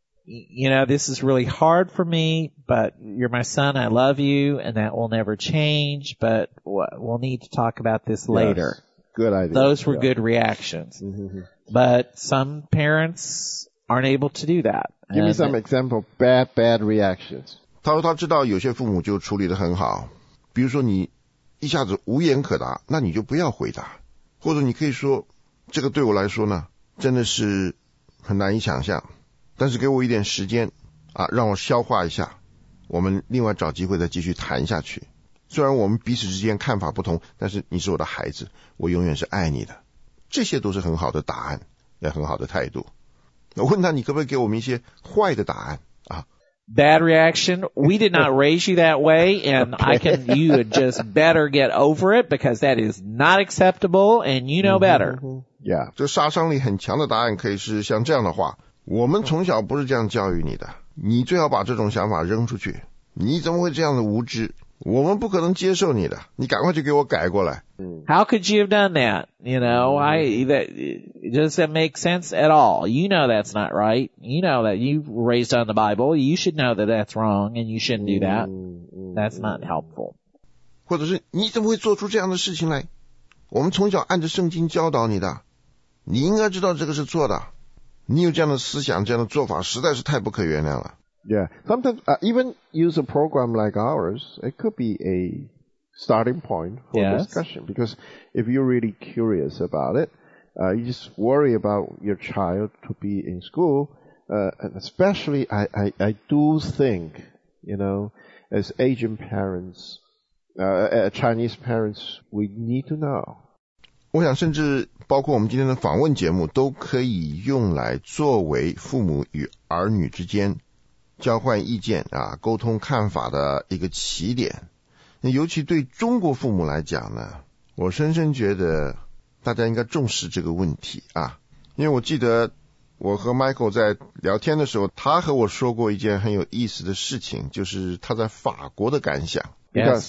you know, this is really hard for me, but you're my son, I love you, and that will never change, but we'll need to talk about this later. Yes. Good idea. Those were Yeah. good reactions. Mm-hmm. But some parents aren't able to do that. Give me And- some example. Bad, bad reactions. 他说他知道有些父母就处理得很好，比如说你一下子无言可答，那你就不要回答，或者你可以说这个对我来说呢真的是很难以想象，但是给我一点时间啊，让我消化一下，我们另外找机会再继续谈下去。虽然我们彼此之间看法不同，但是你是我的孩子，我永远是爱你的。这些都是很好的答案，也很好的态度。我问他，你可不可以给我们一些坏的答案啊？ Bad reaction. We did not raise you that way, and I can, you would just better get over it because that is not acceptable and you know better. Yeah. 这杀伤力很强的答案可以是像这样的话，我们从小不是这样教育你的，你最好把这种想法扔出去，你怎么会这样的无知，我们不可能接受你的，你赶快去给我改过来。 How could you have done that? You know, I, that, does that make sense at all? You know that's not right. You know that you were raised on the Bible. You should know that that's wrong and you shouldn't do that. That's not helpful. 或者是你怎么会做出这样的事情来，我们从小按着圣经教导你的，你应该知道这个是错的，你有这样的思想，这样的做法实在是太不可原谅了。 Yeah. Sometimes uh, even use a program like ours, it could be a starting point for Yes. discussion. Because if you're really curious about it, uh, you just worry about your child to be in school. Uh, and especially, I, I, I do think, you know, as Asian parents, uh, uh, Chinese parents, we need to know. 我想甚至包括我们今天的访问节目都可以用来作为父母与儿女之间交换意见啊，沟通看法的一个起点。尤其对中国父母来讲呢，我深深觉得大家应该重视这个问题啊。因为我记得我和 Michael 在聊天的时候，他和我说过一件很有意思的事情，就是他在法国的感想。 Yes.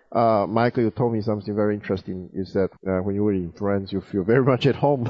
Uh, Michael, you told me something very interesting. Is that uh, when you were in France, you feel very much at home.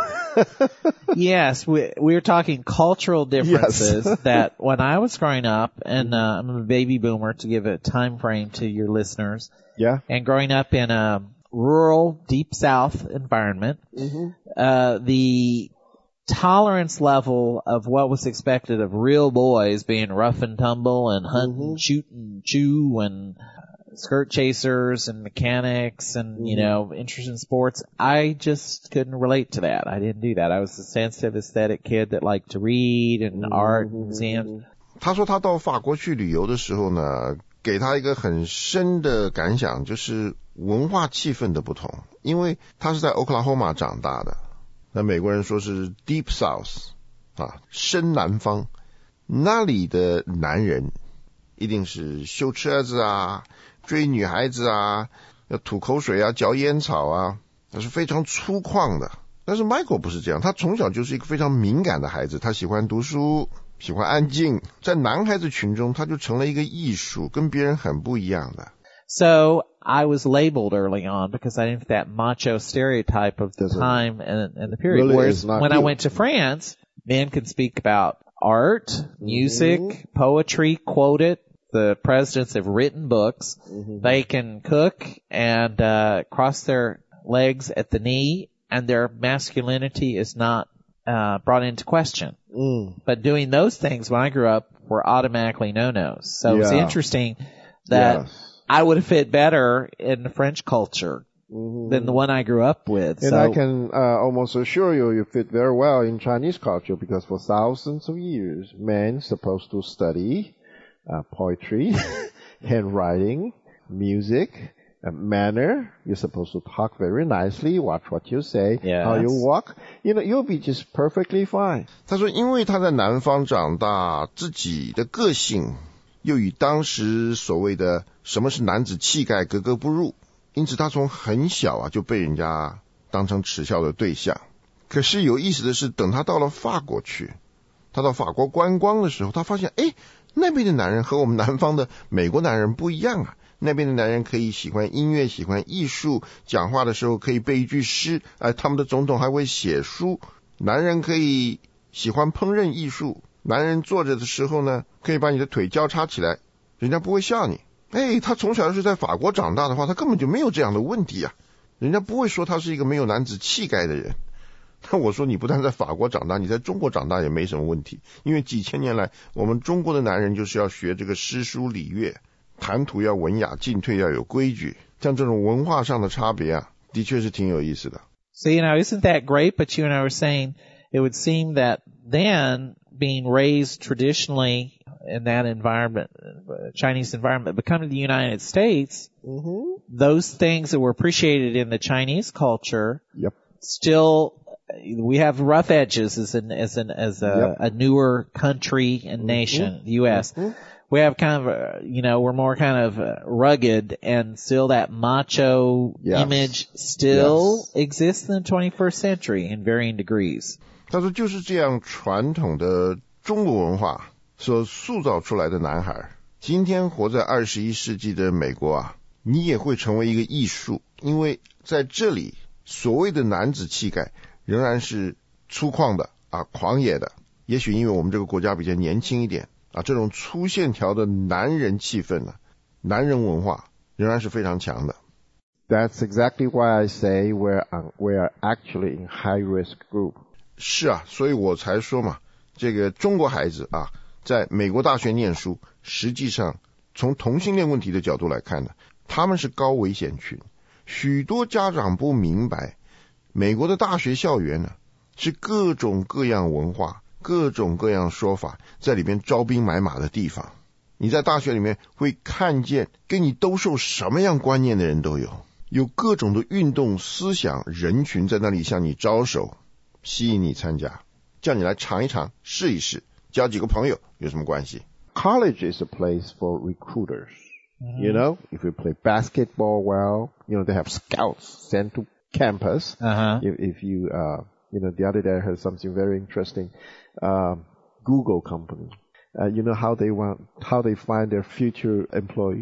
Yes, we we were talking cultural differences. Yes. That when I was growing up, and uh, I'm a baby boomer to give a time frame to your listeners. Yeah. And growing up in a rural, deep South environment, Mm-hmm. uh, the tolerance level of what was expected of real boys being rough and tumble and hunt Mm-hmm. and shoot and chew and skirt chasers and mechanics and, you know, interest in sports. I just couldn't relate to that. I didn't do that. I was a sensitive, aesthetic kid that liked to read and art and museums. 他说他到法国去旅游的时候呢，给他一个很深的感想，就是文化气氛的不同。因为他是在 Oklahoma 长大的，那美国人说是 Deep South 啊，深南方，那里的男人一定是修车子啊，追女孩子啊，要吐口水啊，嚼烟草啊，那是非常粗犷的。但是 Michael 不是这样，他从小就是一个非常敏感的孩子，他喜欢读书，喜欢安静，在男孩子群中他就成了一个艺术，跟别人很不一样的。 So I was labeled early on because I didn't fit that macho stereotype of the Doesn't- time and, and the period. really Whereas is not when I you. went to France, men could speak about art, music, Mm-hmm. poetry, quote it. The presidents have written books. Mm-hmm. They can cook and uh, cross their legs at the knee, and their masculinity is not uh, brought into question. Mm. But doing those things when I grew up were automatically no-nos. So it's Yeah. interesting that Yes. I would have fit better in the French culture Mhm. than the one I grew up with. And so, I can uh, almost assure you, you fit very well in Chinese culture because for thousands of years, men supposed to study uh, poetry, handwriting, music, uh, manner. You're supposed to talk very nicely, watch what you say, how you Yes. walk. You know, you'll be just perfectly fine. 他说因为他在南方长大，自己的个性又与当时所谓的什么是男子气概格格不入，因此他从很小啊就被人家当成耻笑的对象。可是有意思的是，等他到了法国去，他到法国观光的时候，他发现诶，那边的男人和我们南方的美国男人不一样啊。那边的男人可以喜欢音乐，喜欢艺术，讲话的时候可以背一句诗，呃，他们的总统还会写书。男人可以喜欢烹饪艺术，男人坐着的时候呢，可以把你的腿交叉起来，人家不会笑你。哎，他从小是在法国长大的话，他根本就没有这样的问题啊，人家不会说他是一个没有男子气概的人。那我说你不但在法国长大，你在中国长大也没什么问题，因为几千年来我们中国的男人就是要学这个诗书礼乐，谈吐要文雅，进退要有规矩，像这种文化上的差别啊，的确是挺有意思的。 so, you know, isn't that great? But you and I were saying it would seem that then being raised traditionally in that environment, uh, Chinese environment, but coming to the United States, Mm-hmm. those things that were appreciated in the Chinese culture Yep. still, we have rough edges as an as an as a, Yep. a newer country and nation, the U S. Mhm. We have kind of, a, you know, we're more kind of uh, rugged, and still that macho Yes. image still Yes. exists in the twenty-first century in varying degrees. 他说就是这样传统的中国文化所塑造出来的男孩，今天活在二十一世纪的美国啊，你也会成为一个艺术，因为在这里所谓的男子气概仍然是粗犷的啊，狂野的。也许因为我们这个国家比较年轻一点啊，这种粗线条的男人气氛呢、啊，男人文化仍然是非常强的。 That's exactly why I say we're uh, we're actually in high risk group. 是啊，所以我才说嘛，这个中国孩子啊，在美国大学念书，实际上从同性恋问题的角度来看呢，他们是高危险群。许多家长不明白，美国的大学校园呢，是各种各样文化、各种各样说法在里面招兵买马的地方。你在大学里面会看见跟你兜售什么样观念的人都有，有各种的运动思想人群在那里向你招手，吸引你参加，叫你来尝一尝，试一试，交几个朋友有什么关系？ College is a place for recruiters. Mm-hmm. You know, if you play basketball well, you know, they have scouts sent to campus. Uh-huh. If, if you, uh, you know, the other day I heard something very interesting. Uh, Google company. Uh, you know how they want, how they find their future employee?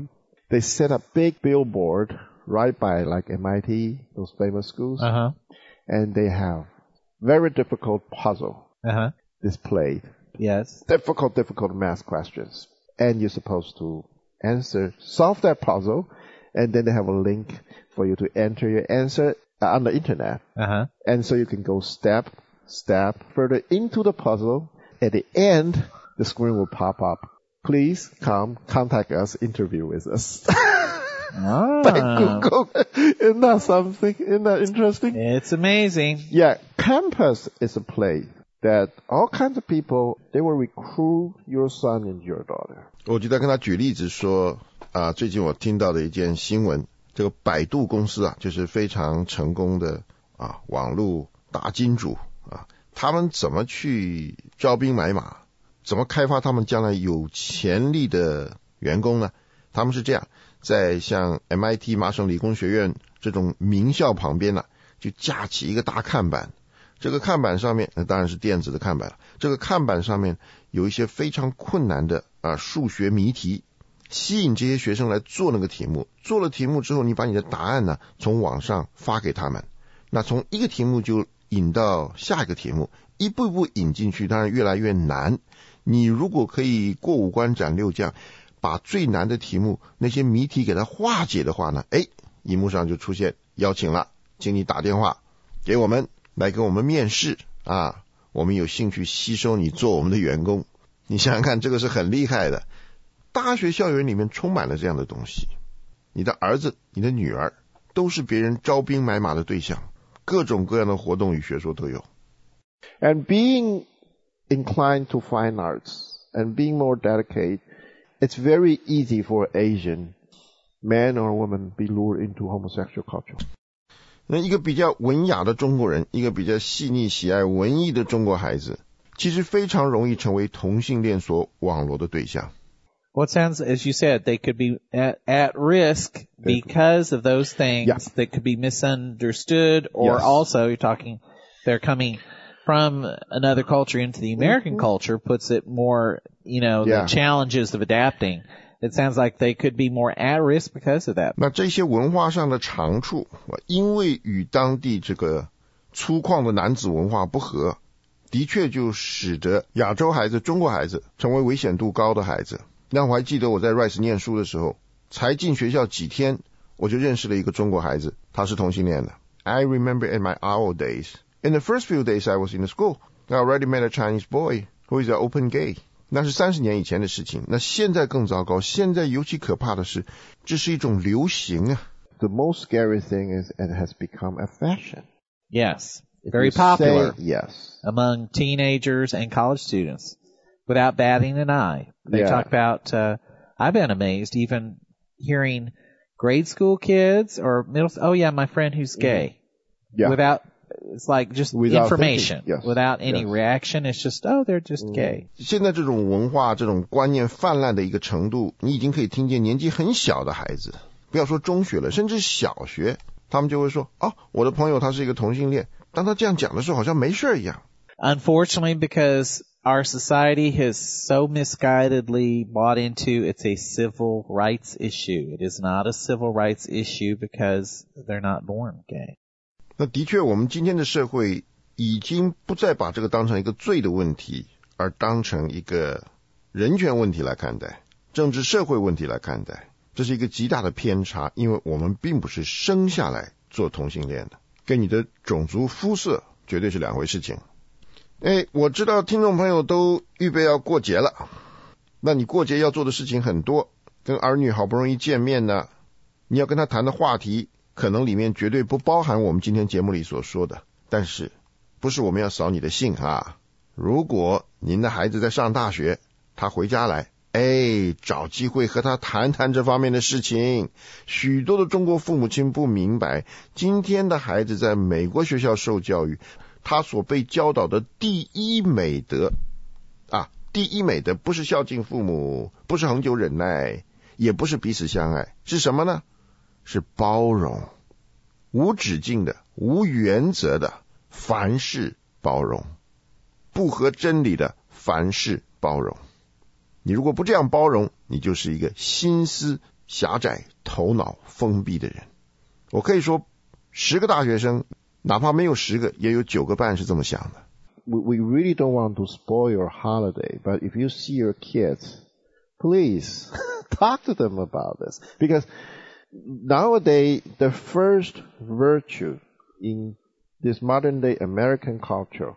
they set a big billboard right by like M I T, those famous schools. Uh-huh. And they have very difficult puzzle Uh-huh. displayed. Yes. Difficult, difficult math questions. And you're supposed to answer, solve that puzzle, and then they have a link for you to enter your answer on the internet. Uh-huh. And so you can go step, step further into the puzzle. At the end, the screen will pop up. Please come, contact us, interview with us. Ah. By Google. Isn't that something? Isn't that interesting? It's amazing. Yeah, campus is a place that all kinds of people, they will recruit your son and your daughter. 我就在跟他举例子说啊，最近我听到的一件新闻，这个百度公司啊，就是非常成功的啊网络大金主啊，他们怎么去招兵买马，怎么开发他们将来有潜力的员工呢？他们是这样，在像 M I T 麻省理工学院这种名校旁边呢、啊，就架起一个大看板。这个看板上面，那当然是电子的看板了。这个看板上面有一些非常困难的啊数学谜题，吸引这些学生来做那个题目。做了题目之后，你把你的答案呢从网上发给他们。那从一个题目就引到下一个题目，一步一步引进去，当然越来越难。你如果可以过五关斩六将，把最难的题目那些谜题给它化解的话呢，诶，荧幕上就出现邀请了，请你打电话给我们来跟我们面试啊，我们有兴趣吸收你做我们的员工。你想想看，这个是很厉害的。大学校园里面充满了这样的东西，你的儿子你的女儿都是别人招兵买马的对象，各种各样的活动与学说都有。 And being inclined to fine arts and being more dedicated, it's very easy for Asian man or woman be lured into homosexual culture. 那一个比较文雅的中国人，一个比较细腻喜爱文艺的中国孩子，其实非常容易成为同性恋所网罗的对象。 Well, it sounds, as you said, they could be at, at risk because of those things yeah. that could be misunderstood, or yes. also you're talking, they're coming from another culture into the American mm-hmm. culture, puts it more, you know, yeah. the challenges of adapting. It sounds like they could be more at risk because of that. 那这些文化上的长处，因为与当地这个粗犷的男子文化不合，的确就使得亚洲孩子、中国孩子成为危险度高的孩子。那我还记得我在 Rice 念书的时候，才进学校几天，我就认识了一个中国孩子，他是同性恋的。I remember in my owl days, in the first few days I was in the school, I already met a Chinese boy who is an open gay.那是三十年以前的事情，那现在更糟糕，现在尤其可怕的是，这是一种流行啊。 The most scary thing is it has become a fashion. Yes, very popular. Say, yes. Among teenagers and college students, without batting an eye. They yeah. talk about, uh, I've been amazed even hearing grade school kids or middle, oh yeah, my friend who's gay. Yeah. Without, it's like just without information, thinking, yes. without any yes. reaction. It's just, oh, they're just gay. 现在这种文化、这种观念泛滥的一个程度，你已经可以听见年纪很小的孩子，不要说中学了，甚至小学，他们就会说，哦，我的朋友他是一个同性恋。当他这样讲的时候，好像没事一样。 Unfortunately, because our society has so misguidedly bought into it's a civil rights issue. It is not a civil rights issue because they're not born gay. 那的确，我们今天的社会已经不再把这个当成一个罪的问题，而当成一个人权问题来看待，政治社会问题来看待。这是一个极大的偏差，因为我们并不是生下来做同性恋的，跟你的种族肤色绝对是两回事情。哎，我知道听众朋友都预备要过节了，那你过节要做的事情很多，跟儿女好不容易见面呢，你要跟他谈的话题可能里面绝对不包含我们今天节目里所说的，但是不是我们要扫你的兴啊。如果您的孩子在上大学，他回家来，哎，找机会和他谈谈这方面的事情。许多的中国父母亲不明白，今天的孩子在美国学校受教育，他所被教导的第一美德啊，第一美德不是孝敬父母，不是恒久忍耐，也不是彼此相爱，是什么呢？是包容，无止境的，无原则的，凡事包容，不合真理的，凡事包容。你如果不这样包容，你就是一个心思狭窄、头脑封闭的人。我可以说十个大学生哪怕没有十个也有九个半是这么想的。 We, we really don't want to spoil your holiday, but if you see your kids, please talk to them about this. Because nowadays, the first virtue in this modern day American culture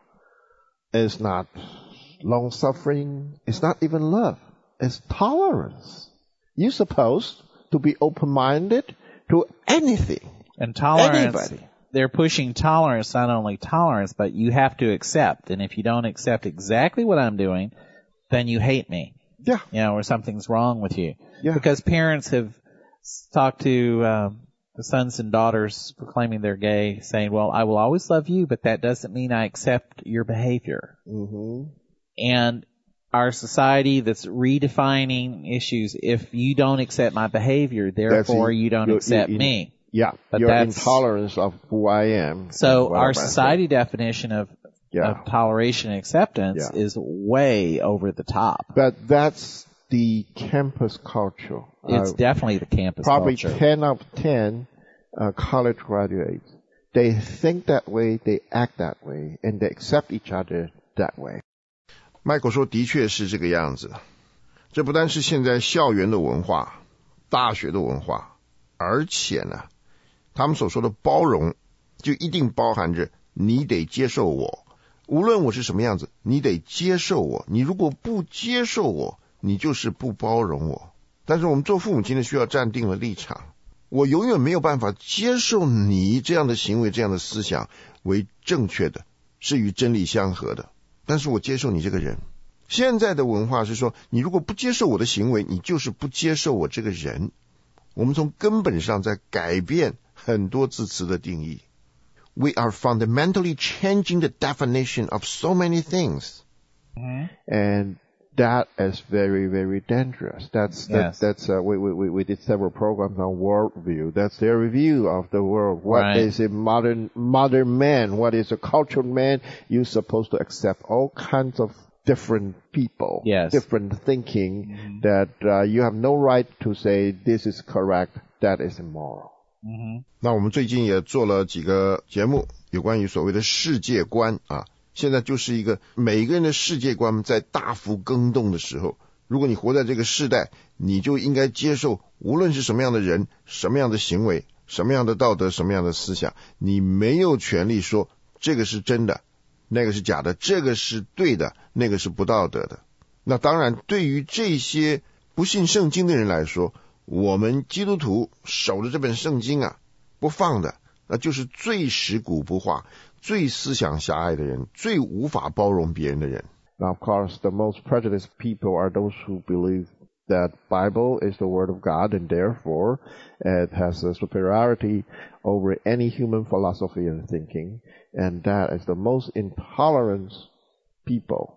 is not long suffering, it's not even love, it's tolerance. You're supposed to be open-minded to anything. And tolerance, anybody. They're pushing tolerance, not only tolerance, but you have to accept. And if you don't accept exactly what I'm doing, then you hate me. Yeah. You know, or something's wrong with you. Yeah. Because parents have talked to um, the sons and daughters proclaiming they're gay, saying, well, I will always love you, but that doesn't mean I accept your behavior. Mm-hmm. And our society that's redefining issues, if you don't accept my behavior, therefore you don't accept in, me. Yeah, but your that's, intolerance of who I am. So our society definition of, yeah. of toleration and acceptance yeah. is way over the top. But that's the campus culture. It's uh, definitely the campus probably culture. Probably ten out of ten uh, college graduates, they think that way, they act that way, and they accept each other that way. 麦克说的确是这个样子，这不单是现在校园的文化，大学的文化，而且呢他们所说的包容就一定包含着你得接受我，无论我是什么样子，你得接受我，你如果不接受我，你就是不包容我。但是我们做父母亲的需要站定了立场，我永远没有办法接受你这样的行为，这样的思想为正确的，是与真理相合的，但是我接受你这个人。现在的文化是说，你如果不接受我的行为，你就是不接受我这个人。我们从根本上在改变很多字词的定义。We are fundamentally changing the definition of so many things. Mm-hmm. And that is very, very dangerous. That's, that, yes. that's, uh, we, we, we did several programs on worldview. That's their review of the world. What right. is a modern, modern man? What is a cultural man? You're supposed to accept all kinds of different people, yes. different thinking, mm-hmm. that uh, you have no right to say this is correct, that is immoral. Mm-hmm. 那我们最近也做了几个节目，有关于所谓的世界观啊。现在就是一个每个人的世界观在大幅更动的时候，如果你活在这个世代，你就应该接受无论是什么样的人，什么样的行为，什么样的道德，什么样的思想，你没有权利说这个是真的，那个是假的，这个是对的，那个是不道德的。那当然对于这些不信圣经的人来说，我们基督徒守着这本圣经啊不放的，那就是最食古不化，最思想狭隘的人，最无法包容别人的人。 Now, of course, the most prejudiced people are those who believe that Bible is the Word of God, and therefore it has a superiority over any human philosophy and thinking, and that is the most intolerant people.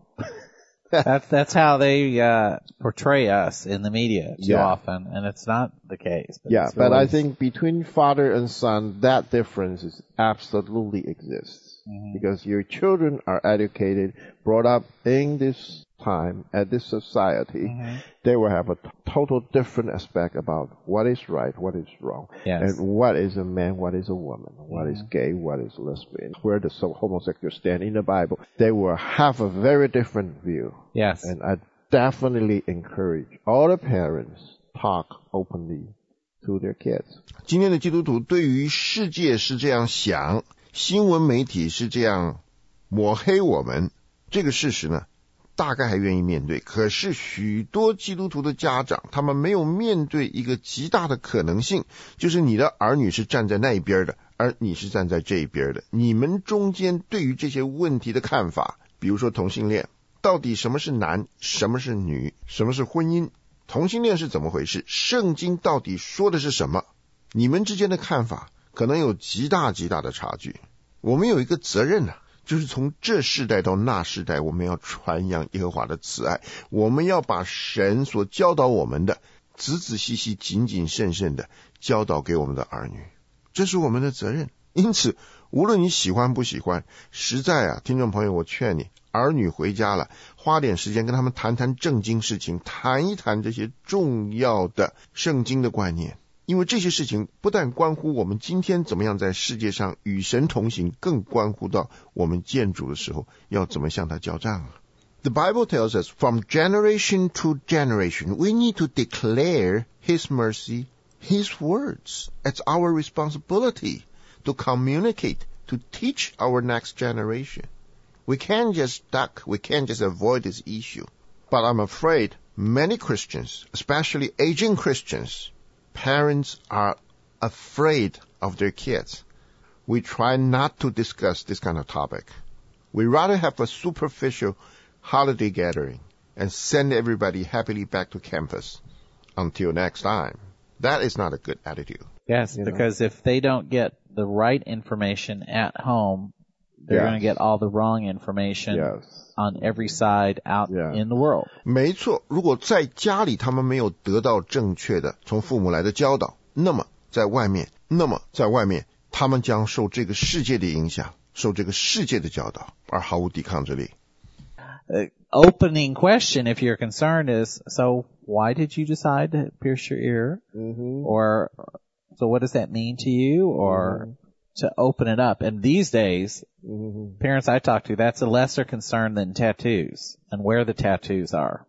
That's that's how they uh, portray us in the media too yeah. often, and it's not the case. But yeah, really... but I think between father and son, that difference is absolutely exists. Mm-hmm. Because your children are educated, brought up in this time, at this society, mm-hmm. they will have a t- total different aspect about what is right, what is wrong, yes. and what is a man, what is a woman, what mm-hmm. is gay, what is lesbian, where the so homosexual stand in the Bible. They will have a very different view. Yes. And I definitely encourage all the parents talk openly to their kids. 今天的基督徒对于世界是这样想，新闻媒体是这样抹黑我们，这个事实呢大概还愿意面对。可是许多基督徒的家长，他们没有面对一个极大的可能性，就是你的儿女是站在那一边的，而你是站在这一边的。你们中间对于这些问题的看法，比如说同性恋，到底什么是男，什么是女，什么是婚姻，同性恋是怎么回事，圣经到底说的是什么，你们之间的看法可能有极大极大的差距。我们有一个责任啊，就是从这世代到那世代，我们要传扬耶和华的慈爱，我们要把神所教导我们的仔仔细细谨谨慎慎的教导给我们的儿女，这是我们的责任。因此无论你喜欢不喜欢，实在啊听众朋友，我劝你儿女回家了，花点时间跟他们谈谈正经事情，谈一谈这些重要的圣经的观念，因为这些事情不但关乎我们今天怎么样在世界上与神同行，更关乎到我们见主的时候要怎么向他交账啊。The Bible tells us from generation to generation, we need to declare His mercy, His words. It's our responsibility to communicate, to teach our next generation. We can't just duck, we can't just avoid this issue. But I'm afraid many Christians, especially aging Christians, parents are afraid of their kids. We try not to discuss this kind of topic. We rather have a superficial holiday gathering and send everybody happily back to campus. Until next time. That is not a good attitude. Yes, you because know? If they don't get the right information at home, they're yes. going to get all the wrong information yes. on every side out yeah. in the world. 没错，如果在家里他们没有得到正确的从父母来的教导，那么在外面，那么在外面，他们将受这个世界的影响，受这个世界的教导，而毫无抵抗之力。 Uh, opening question, if you're concerned, is, so why did you decide to pierce your ear? Mm-hmm. Or, so what does that mean to you? Or mm-hmm. to open it up. And these days, mm-hmm. parents I talk to, that's a lesser concern than tattoos and where the tattoos are.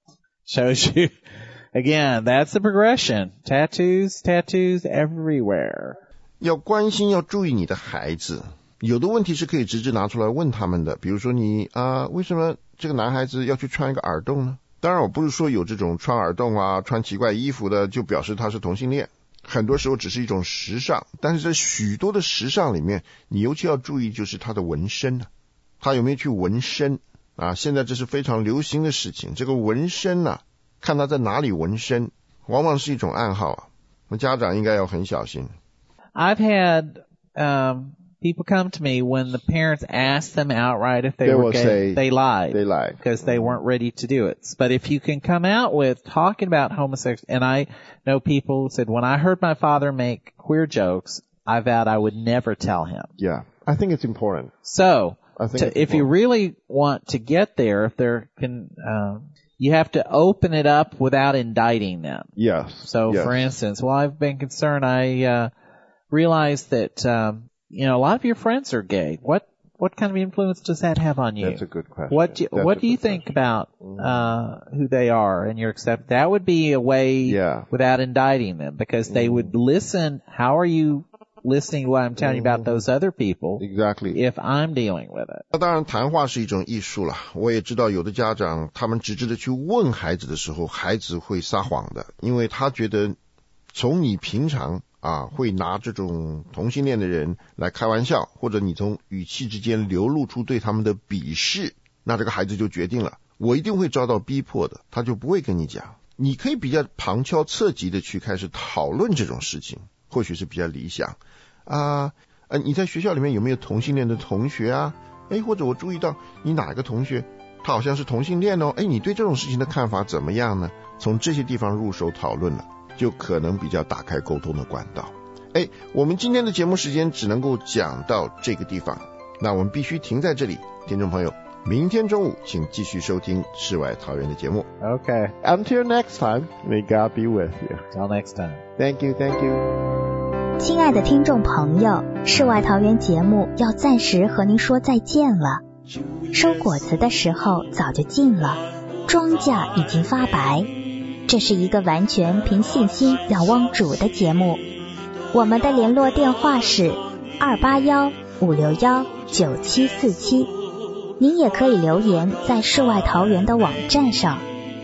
Shows you, again, that's the progression. Tattoos, tattoos everywhere. 要关心，要注意你的孩子。有的问题是可以直接拿出来问他们的，比如说你啊、呃，为什么这个男孩子要去穿一个耳洞呢？当然我不是说有这种穿耳洞啊穿奇怪衣服的就表示他是同性恋，很多时候只是一种时尚，但是在许多的时尚里面，你尤其要注意就是他的纹身啊，他有没有去纹身啊？现在这是非常流行的事情，这个纹身啊，看他在哪里纹身，往往是一种暗号啊，那家长应该要很小心。 I've had um people come to me when the parents asked them outright if they, they were gay. Say they lied. They lied. Because they weren't ready to do it. But if you can come out with talking about homosexuality, and I know people who said, when I heard my father make queer jokes, I vowed I would never tell him. Yeah. I think it's important. So, I think to, it's if important. you really want to get there, if there can, um, you have to open it up without indicting them. Yes. So, yes. for instance, well, I've been concerned, I, uh, realized that, um, you know, a lot of your friends are gay. What what kind of influence does that have on you? That's a good question. What do you, That's what do you think question. about uh who they are and your accept? That would be a way yeah. without indicting them, because they mm. would listen. How are you listening to what I'm telling mm. you about those other people? Exactly. If I'm dealing with it. 那当然谈话是一种艺术了，我也知道有的家长他们直直的去问孩子的时候，孩子会撒谎的，因为他觉得从你平常啊，会拿这种同性恋的人来开玩笑，或者你从语气之间流露出对他们的鄙视，那这个孩子就决定了，我一定会遭到逼迫的，他就不会跟你讲。你可以比较旁敲侧击的去开始讨论这种事情，或许是比较理想啊。呃，你在学校里面有没有同性恋的同学啊？诶，或者我注意到你哪个同学他好像是同性恋哦，诶，你对这种事情的看法怎么样呢？从这些地方入手讨论了，就可能比较打开沟通的管道。哎，我们今天的节目时间只能够讲到这个地方，那我们必须停在这里。听众朋友，明天中午请继续收听世外桃源的节目。 Okay. Until next time, may God be with you. Till next time. Thank you, thank you. 亲爱的听众朋友，世外桃源节目要暂时和您说再见了。收果子的时候早就近了，庄稼已经发白。这是一个完全凭信心仰望主的节目。我们的联络电话是二八一五六一九七四七，您也可以留言在世外桃源的网站上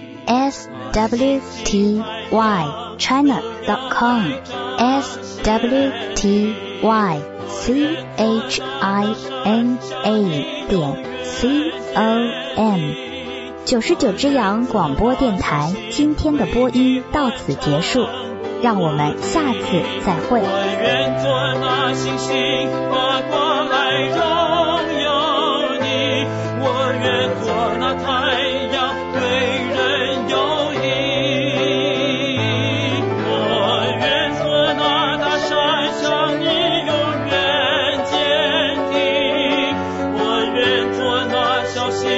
s w t y china dot com s w t y c h i n a 点 c o m。九十九只羊广播电台今天的播音到此结束，让我们下次再会。 我愿做那星星，发光来荣耀你；我愿做那太阳，对人有益；我愿做那大山，向你永远坚定；我愿做那小溪。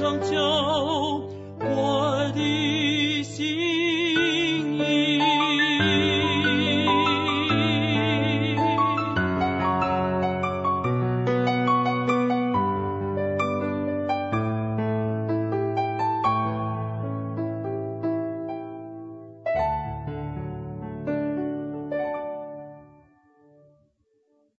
拯救。